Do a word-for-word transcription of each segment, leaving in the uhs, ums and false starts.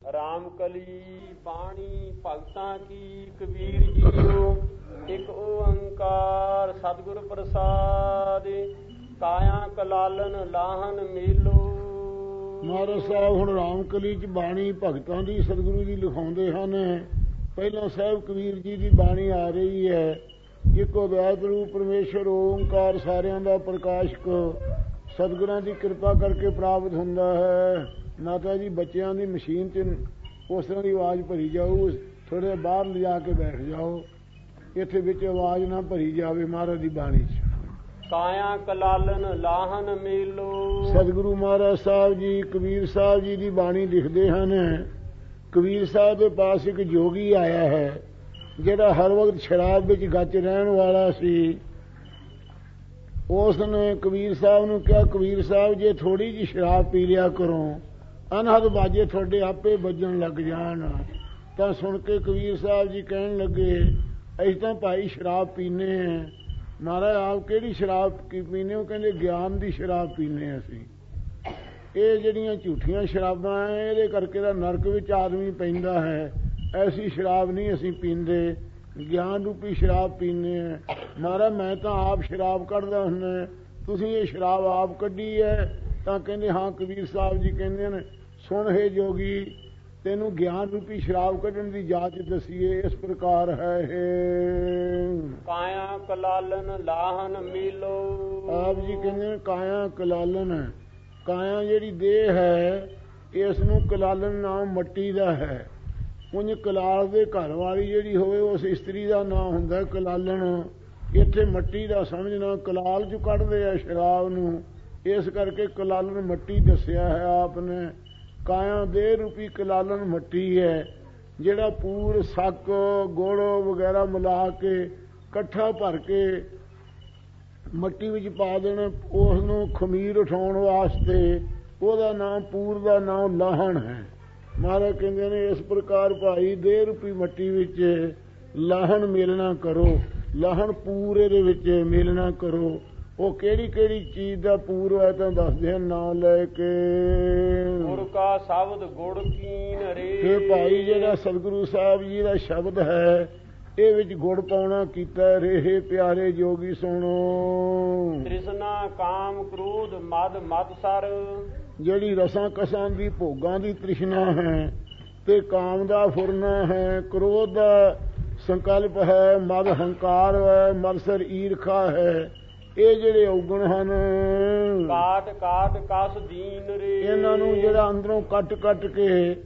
ਰਾਮ ਕਲੀ ਬਾਣੀ ਭਗਤਾਂ ਕੀ ਕਬੀਰ ਜੀਓ। ਇੱਕ ਓੰਕਾਰ ਸਤਿਗੁਰ ਪ੍ਰਸਾਦ। ਕਾਇਆ ਕਲਾਲਨ ਲਾਹਨ ਮੇਲੋ। ਮਹਾਰਾਜ ਸਾਹਿਬ ਹੁਣ ਰਾਮ ਕਲੀ ਚ ਬਾਣੀ ਭਗਤਾਂ ਦੀ ਸਤਿਗੁਰੂ ਜੀ ਲਿਖਾਉਂਦੇ ਹਨ। ਪਹਿਲਾਂ ਸਾਹਿਬ ਕਬੀਰ ਜੀ ਦੀ ਬਾਣੀ ਆ ਰਹੀ ਹੈ। ਇੱਕੋ ਅਦਵੈਤ ਰੂਪ ਪਰਮੇਸ਼ਰ ਓੰਕਾਰ ਸਾਰਿਆਂ ਦਾ ਪ੍ਰਕਾਸ਼ਕ ਸਤਿਗੁਰਾਂ ਦੀ ਕਿਰਪਾ ਕਰਕੇ ਪ੍ਰਾਪਤ ਹੁੰਦਾ ਹੈ। ਮਾਤਾ ਜੀ ਬੱਚਿਆਂ ਦੀ ਮਸ਼ੀਨ 'ਚ ਉਸ ਤਰ੍ਹਾਂ ਦੀ ਆਵਾਜ਼ ਭਰੀ ਜਾਊ, ਥੋੜ੍ਹੇ ਬਾਹਰ ਲਿਜਾ ਕੇ ਬੈਠ ਜਾਓ, ਇੱਥੇ ਵਿੱਚ ਆਵਾਜ਼ ਨਾ ਭਰੀ ਜਾਵੇ ਮਹਾਰਾਜ ਦੀ ਬਾਣੀ 'ਚ। ਕਾਇਆ ਕਲਾਲਨ ਲਾਹਨ ਮੇਲੋ। ਸਤਿਗੁਰੂ ਮਹਾਰਾਜ ਸਾਹਿਬ ਜੀ ਕਬੀਰ ਸਾਹਿਬ ਜੀ ਦੀ ਬਾਣੀ ਲਿਖਦੇ ਹਨ। ਕਬੀਰ ਸਾਹਿਬ ਦੇ ਪਾਸ ਇੱਕ ਜੋਗੀ ਆਇਆ ਹੈ ਜਿਹੜਾ ਹਰ ਵਕਤ ਸ਼ਰਾਬ ਵਿੱਚ ਗੱਚ ਰਹਿਣ ਵਾਲਾ ਸੀ। ਉਸ ਨੇ ਕਬੀਰ ਸਾਹਿਬ ਨੂੰ ਕਿਹਾ, ਕਬੀਰ ਸਾਹਿਬ ਜੇ ਥੋੜ੍ਹੀ ਜਿਹੀ ਸ਼ਰਾਬ ਪੀ ਲਿਆ ਕਰੋ, ਅਨਹਦ ਬਾਜੇ ਤੁਹਾਡੇ ਆਪੇ ਵੱਜਣ ਲੱਗ ਜਾਣ। ਤਾਂ ਸੁਣ ਕੇ ਕਬੀਰ ਸਾਹਿਬ ਜੀ ਕਹਿਣ ਲੱਗੇ, ਅਸੀਂ ਤਾਂ ਭਾਈ ਸ਼ਰਾਬ ਪੀਂਦੇ ਹਾਂ। ਮਹਾਰਾਜ ਆਪ ਕਿਹੜੀ ਸ਼ਰਾਬ ਪੀਂਦੇ ਹੋ? ਕਹਿੰਦੇ ਗਿਆਨ ਦੀ ਸ਼ਰਾਬ ਪੀਂਦੇ ਅਸੀਂ। ਇਹ ਜਿਹੜੀਆਂ ਝੂਠੀਆਂ ਸ਼ਰਾਬਾਂ ਹੈ ਇਹਦੇ ਕਰਕੇ ਤਾਂ ਨਰਕ ਵਿੱਚ ਆਦਮੀ ਪੈਂਦਾ ਹੈ। ਐਸੀ ਸ਼ਰਾਬ ਨਹੀਂ ਅਸੀਂ ਪੀਂਦੇ, ਗਿਆਨ ਰੂਪੀ ਸ਼ਰਾਬ ਪੀਂਦੇ ਹਾਂ। ਮਹਾਰਾਜ ਮੈਂ ਤਾਂ ਆਪ ਸ਼ਰਾਬ ਕੱਢਦਾ ਹੁੰਦਾ, ਤੁਸੀਂ ਇਹ ਸ਼ਰਾਬ ਆਪ ਕੱਢੀ ਹੈ? ਤਾਂ ਕਹਿੰਦੇ ਹਾਂ। ਕਬੀਰ ਸਾਹਿਬ ਜੀ ਕਹਿੰਦੇ ਨੇ, ਸੁਣ ਹੈ ਜੋਗੀ, ਤੈਨੂੰ ਗਿਆਨ ਰੂਪੀ ਸ਼ਰਾਬ ਕੱਢਣ ਦੀ ਜਾਚ ਦਸੀਏ। ਇਸ ਪ੍ਰਕਾਰ ਹੈ ਇਹ ਕਾਇਆ ਕਲਾਲਨ ਲਾਹਨ ਮੇਲੋ। ਆਪ ਜੀ ਕਹਿੰਦੇ ਨੇ ਕਾਇਆ ਕਲਾਲਨ ਹੈ। ਕਾਇਆ ਜਿਹੜੀ ਦੇਹ ਹੈ ਇਸ ਨੂੰ ਕਲਾਲਨ ਨਾਮ ਮੱਟੀ ਦਾ ਹੈ। ਉਂਝ ਕਲਾਲ ਦੇ ਘਰ ਵਾਲੀ ਜਿਹੜੀ ਹੋਵੇ ਉਸ ਇਸਤਰੀ ਦਾ ਨਾਂ ਹੁੰਦਾ ਕਲਾਲਨ। ਇੱਥੇ ਮੱਟੀ ਦਾ ਸਮਝਣਾ, ਕਲਾਲ 'ਚ ਕੱਢਦੇ ਆ ਸ਼ਰਾਬ ਨੂੰ, ਇਸ ਕਰਕੇ ਕਲਾਲਨ ਮੱਟੀ ਦੱਸਿਆ ਹੈ ਆਪ ਨੇ। ਕਾਇਆ ਦੇਹ ਰੂਪੀ ਕਲਾਲਨ ਮੱਟੀ ਹੈ ਜਿਹੜਾ ਪੂਰ ਸੱਕ ਗੁੜ ਵਗੈਰਾ ਮਿਲਾ ਕੇ ਇਕੱਠਾ ਭਰ ਕੇ ਮੱਟੀ ਵਿੱਚ ਪਾ ਦੇਣਾ, ਉਸ ਨੂੰ ਖਮੀਰ ਉਠਾਉਣ ਵਾਸਤੇ। ਉਹਦਾ ਨਾਮ ਪੂਰ ਦਾ ਨਾਮ ਲਾਹਣ ਹੈ। ਮਹਾਰਾਜ ਕਹਿੰਦੇ ਨੇ ਇਸ ਪ੍ਰਕਾਰ ਭਾਈ ਦੇਹ ਰੂਪੀ ਮੱਟੀ ਵਿੱਚ ਲਾਹਣ ਮੇਲਣਾ ਕਰੋ। ਲਾਹਣ ਪੂਰ ਇਹਦੇ ਵਿੱਚ ਮੇਲਣਾ ਕਰੋ। ਉਹ ਕਿਹੜੀ ਕਿਹੜੀ ਚੀਜ਼ ਦਾ ਪੂਰ ਹੈ ਤਾਂ ਦੱਸਦੇ ਹਨ ਨਾਂ ਲੈ ਕੇ। ਗੁਰ ਕਾ ਸ਼ਬਦ ਗੁੜ ਕੀਨ ਰੇ। ਇਹ ਭਾਈ ਜਿਹੜਾ ਸਤਿਗੁਰੂ ਸਾਹਿਬ ਜੀ ਦਾ ਸ਼ਬਦ ਹੈ ਇਹ ਵਿੱਚ ਗੁੜ ਪਾਉਣਾ ਕੀਤਾ। ਰਹੇ ਪਿਆਰੇ ਜੋਗੀ ਸੁਣੋ। ਤ੍ਰਿਸ਼ਨਾ ਕਾਮ ਕ੍ਰੋਧ ਮਦ ਮਦ ਸਰ। ਜਿਹੜੀ ਰਸਾਂ ਕਸਾਂ ਦੀ ਭੋਗਾਂ ਦੀ ਤ੍ਰਿਸ਼ਨਾ ਹੈ ਤੇ ਕਾਮ ਦਾ ਫੁਰਨਾ ਹੈ, ਕ੍ਰੋਧ ਦਾ ਸੰਕਲਪ ਹੈ, ਮਦ ਹੰਕਾਰ ਹੈ, ਮਦਸਰ ਈਰਖਾ ਹੈ। ਇਹ ਜਿਹੜੇ ਔਗਣ ਹਨ ਕਾਟ ਕਾਟ ਕਸ ਦੀਨ ਰੇ। ਇਹਨਾਂ ਨੂੰ ਜਿਹੜਾ ਅੰਦਰੋਂ ਕੱਟ ਕੱਟ ਕੇ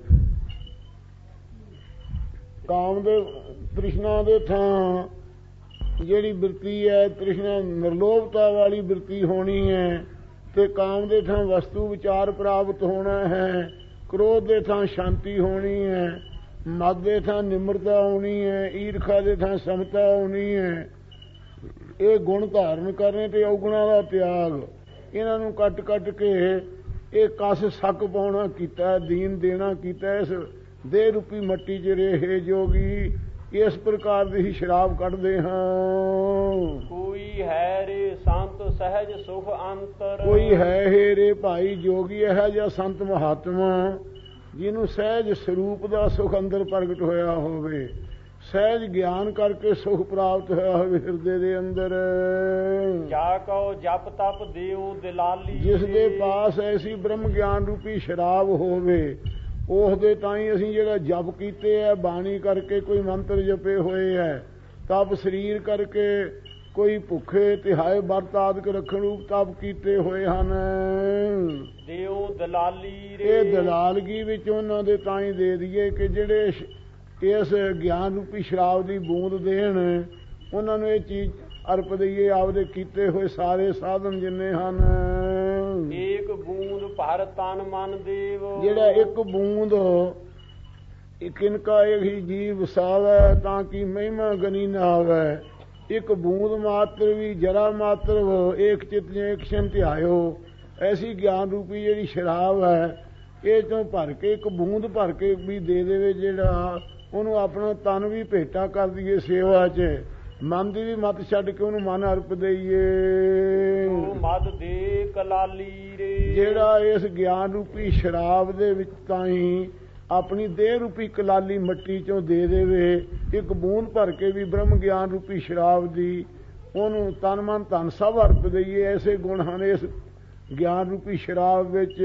ਕਾਮ ਦੇ ਤ੍ਰਿਸ਼ਨਾ ਦੇ ਥਾਂ ਜਿਹੜੀ ਬਿਰਤੀ ਹੈ ਤ੍ਰਿਸ਼ਨਾ ਨਿਰਲੋਭਤਾ ਵਾਲੀ ਬਿਰਤੀ ਹੋਣੀ ਹੈ ਤੇ ਕਾਮ ਦੇ ਥਾਂ ਵਸਤੂ ਵਿਚਾਰ ਪ੍ਰਾਪਤ ਹੋਣਾ ਹੈ। ਕ੍ਰੋਧ ਦੇ ਥਾਂ ਸ਼ਾਂਤੀ ਹੋਣੀ ਹੈ, ਮਦ ਦੇ ਥਾਂ ਨਿਮਰਤਾ ਹੋਣੀ ਹੈ, ਈਰਖਾ ਦੇ ਥਾਂ ਸਮਤਾ ਹੋਣੀ ਹੈ। ਇਹ ਗੁਣ ਧਾਰਨ ਕਰਨੇ ਤੇ ਔਗੁਣਾਂ ਦਾ ਤਿਆਗ। ਇਹਨਾਂ ਨੂੰ ਕੱਟ ਕੱਟ ਕੇ ਇਹ ਕਸ ਸੱਕ ਪਾਉਣਾ ਕੀਤਾ, ਦੀਨ ਦੇਣਾ ਕੀਤਾ। ਇਸ ਦੇਹ ਰੂਪੀ ਮੱਟੀ 'ਚ ਰਹੇ ਜੋਗੀ ਇਸ ਪ੍ਰਕਾਰ ਦੀ ਹੀ ਸ਼ਰਾਬ ਕੱਢਦੇ ਹਾਂ। ਕੋਈ ਹੈ ਰੇ ਸੰਤ ਸਹਿਜ ਸੁਖ ਅੰਤਰ। ਕੋਈ ਹੈ ਹੇ ਰੇ ਭਾਈ ਜੋਗੀ ਇਹੋ ਜਿਹਾ ਸੰਤ ਮਹਾਤਮਾ ਜਿਹਨੂੰ ਸਹਿਜ ਸਰੂਪ ਦਾ ਸੁਖ ਅੰਦਰ ਪ੍ਰਗਟ ਹੋਇਆ ਹੋਵੇ, ਸਹਿਜ ਗਿਆਨ ਕਰਕੇ ਸੁਖ ਪ੍ਰਾਪਤ ਹੋਇਆ ਹੋਵੇ ਹਿਰਦੇ ਦੇ ਅੰਦਰ। ਜਾ ਕਉ ਜਪ ਤਪ ਦੇਉ ਦਿਲਾਲੀ। ਜਿਸ ਦੇ ਪਾਸ ਐਸੀ ਬ੍ਰਹਮ ਗਿਆਨ ਰੂਪੀ ਸ਼ਰਾਬ ਹੋਵੇ ਉਸ ਦੇ ਤਾਂ ਹੀ ਅਸੀਂ ਜਿਹੜਾ ਜਪ ਕੀਤੇ ਹੈ ਬਾਣੀ ਕਰਕੇ, ਕੋਈ ਮੰਤਰ ਜਪੇ ਹੋਏ ਹੈ, ਤਪ ਸਰੀਰ ਕਰਕੇ, ਕੋਈ ਭੁੱਖੇ ਤਿਹਾਏ ਵਰਤ ਆਦਿਕ ਰੱਖਣ ਰੂਪ ਤਪ ਕੀਤੇ ਹੋਏ ਹਨ। ਦੇਉ ਦਲਾਲੀ ਰੇ। ਇਹ ਦਲਾਲਗੀ ਵਿੱਚ ਉਹਨਾਂ ਦੇ ਤਾਂ ਹੀ ਦੇ ਦਈਏ ਕਿ ਜਿਹੜੇ ਇਸ ਗਿਆਨ ਰੂਪੀ ਸ਼ਰਾਬ ਦੀ ਬੂੰਦ ਦੇਣ, ਉਹਨਾਂ ਨੂੰ ਇਹ ਚੀਜ਼ ਅਰਪ ਦਈਏ ਆਪਦੇ ਕੀਤੇ ਹੋਏ ਸਾਰੇ ਸਾਧਨ ਜਿੰਨੇ ਹਨ। ਏਕ ਬੂੰਦ ਭਰ ਤਨ ਮਨ ਦੇਵ। ਜਿਹੜਾ ਇੱਕ ਬੂੰਦ ਕਿਨਕਾ ਇਹੀ ਜੀਵ ਵਸਾਵੈ ਤਾਂ ਕਿ ਮਹਿਮਾ ਗਨੀ ਨਾ ਆਵੈ। ਇੱਕ ਬੂੰਦ ਮਾਤਰ ਵੀ ਜਰਾ ਮਾਤਰ ਏਕ ਚਿਤ ਏਕ ਸ਼ਨ ਧਿਆਇਓ। ਐਸੀ ਗਿਆਨ ਰੂਪੀ ਜਿਹੜੀ ਸ਼ਰਾਬ ਹੈ ਇਹ ਤੋਂ ਭਰ ਕੇ ਇੱਕ ਬੂੰਦ ਭਰ ਕੇ ਵੀ ਦੇ ਦੇਵੇ ਜਿਹੜਾ, ਉਹਨੂੰ ਆਪਣਾ ਤਨ ਵੀ ਭੇਟਾ ਕਰ ਦਈਏ ਸੇਵਾ 'ਚ, ਮਨ ਦੀ ਵੀ ਮੱਤ ਛੱਡ ਕੇ ਉਹਨੂੰ ਮਨ ਅਰਪ ਦਈਏ। ਮਦ ਦੇ ਕਲਾਲੀ ਰੇ। ਜਿਹੜਾ ਇਸ ਗਿਆਨ ਰੂਪੀ ਸ਼ਰਾਬ ਦੇ ਵਿੱਚ ਤਾਂ ਹੀ ਆਪਣੀ ਦੇਹ ਰੂਪੀ ਕਲਾਲੀ ਮੱਟੀ ਚੋਂ ਦੇ ਦੇਵੇ, ਇੱਕ ਬੂੰਦ ਭਰ ਕੇ ਵੀ ਬ੍ਰਹਮ ਗਿਆਨ ਰੂਪੀ ਸ਼ਰਾਬ ਦੀ ਉਹਨੂੰ ਤਨ ਮਨ ਧਨ ਸਭ ਅਰਪ ਦਈਏ। ਐਸੇ ਗੁਣ ਹਨ ਇਸ ਗਿਆਨ ਰੂਪੀ ਸ਼ਰਾਬ ਵਿੱਚ।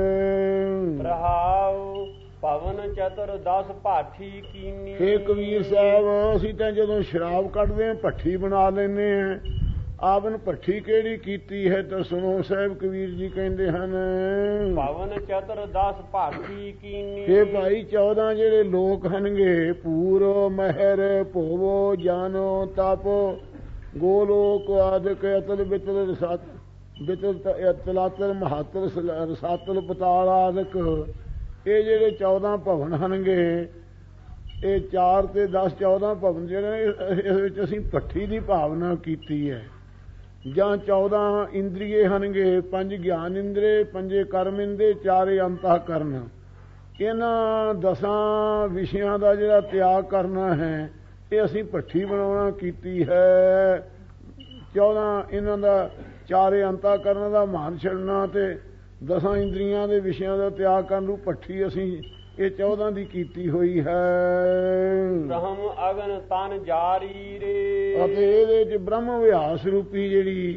ਰਹਾਉ ਭਵਨ ਚਤੁਰ ਦਸ ਭਾਠੀ ਕੀਨੀ। ਹੇ ਕਬੀਰ ਸਾਹਿਬ, ਅਸੀਂ ਤਾਂ ਜਦੋਂ ਸ਼ਰਾਬ ਕੱਢਦੇ ਹਾਂ ਭੱਠੀ ਬਣਾ ਲੈਂਦੇ ਹਾਂ। ਆਪਨ ਭੱਠੀ ਕਿਹੜੀ ਕੀਤੀ ਹੈ ਤਾਂ ਸੁਣੋ। ਸਾਹਿਬ ਕਬੀਰ ਜੀ ਕਹਿੰਦੇ ਹਨ, ਭਵਨ ਚਤੁਰ ਦਸ ਭਾਠੀ ਕੀਨੀ। ਹੇ ਭਾਈ, ਚੌਦਾਂ ਜਿਹੜੇ ਲੋਕ ਹਨਗੇ, ਪੂਰ ਮਹਿਰ ਭੋਵੋ ਜਾਨੋ ਤਪ ਗੋਲੋਕ ਆਦਿਕ ਅਤਲ ਬਿਤਲ ਰਸਾਤ ਬਿਤਲ ਤਲਾਤਲ ਮਹਾਤਲ ਰਸਾਤਲ ਪਤਾਲ ਆਦਿਕ, ਇਹ ਜਿਹੜੇ ਚੌਦਾਂ ਭਵਨ ਹਨਗੇ, ਇਹ ਚਾਰ ਤੇ ਦਸ ਚੌਦਾਂ ਭਵਨ ਜਿਹੜੇ ਇਸ ਵਿੱਚ ਅਸੀਂ ਭੱਠੀ ਦੀ ਭਾਵਨਾ ਕੀਤੀ ਹੈ। ਜਾਂ ਚੌਦਾਂ ਇੰਦਰੀਏ ਹਨਗੇ, ਪੰਜ ਗਿਆਨ ਇੰਦਰੇ, ਪੰਜੇ ਕਰਮ ਇੰਦਰੇ, ਚਾਰੇ ਅੰਤःਕਰਨ। ਇਹਨਾਂ ਦਸਾਂ ਵਿਸ਼ਿਆਂ ਦਾ ਜਿਹੜਾ ਤਿਆਗ ਕਰਨਾ ਹੈ, ਇਹ ਅਸੀਂ ਭੱਠੀ ਬਣਾਉਣਾ ਕੀਤੀ ਹੈ। ਚੌਦਾਂ ਇਹਨਾਂ ਦਾ, ਚਾਰੇ ਅੰਤःਕਰਨ ਦਾ ਮਾਨ ਛੱਡਣਾ ਤੇ ਦਸਾਂ ਇੰਦਰੀਆਂ ਦੇ ਵਿਸ਼ਿਆਂ ਦਾ ਤਿਆਗ ਕਰਨ ਨੂੰ ਭੱਠੀ ਅਸੀਂ ਇਹ ਚੌਦਾਂ ਦੀ ਕੀਤੀ ਹੋਈ ਹੈ। ਬ੍ਰਹਮ ਅਗਨ ਤਨ ਜਾਰੀ ਰੇ। ਅਤੇ ਇਹਦੇ ਚ ਬ੍ਰਹਮ ਵਿਆਸ ਰੂਪੀ ਜਿਹੜੀ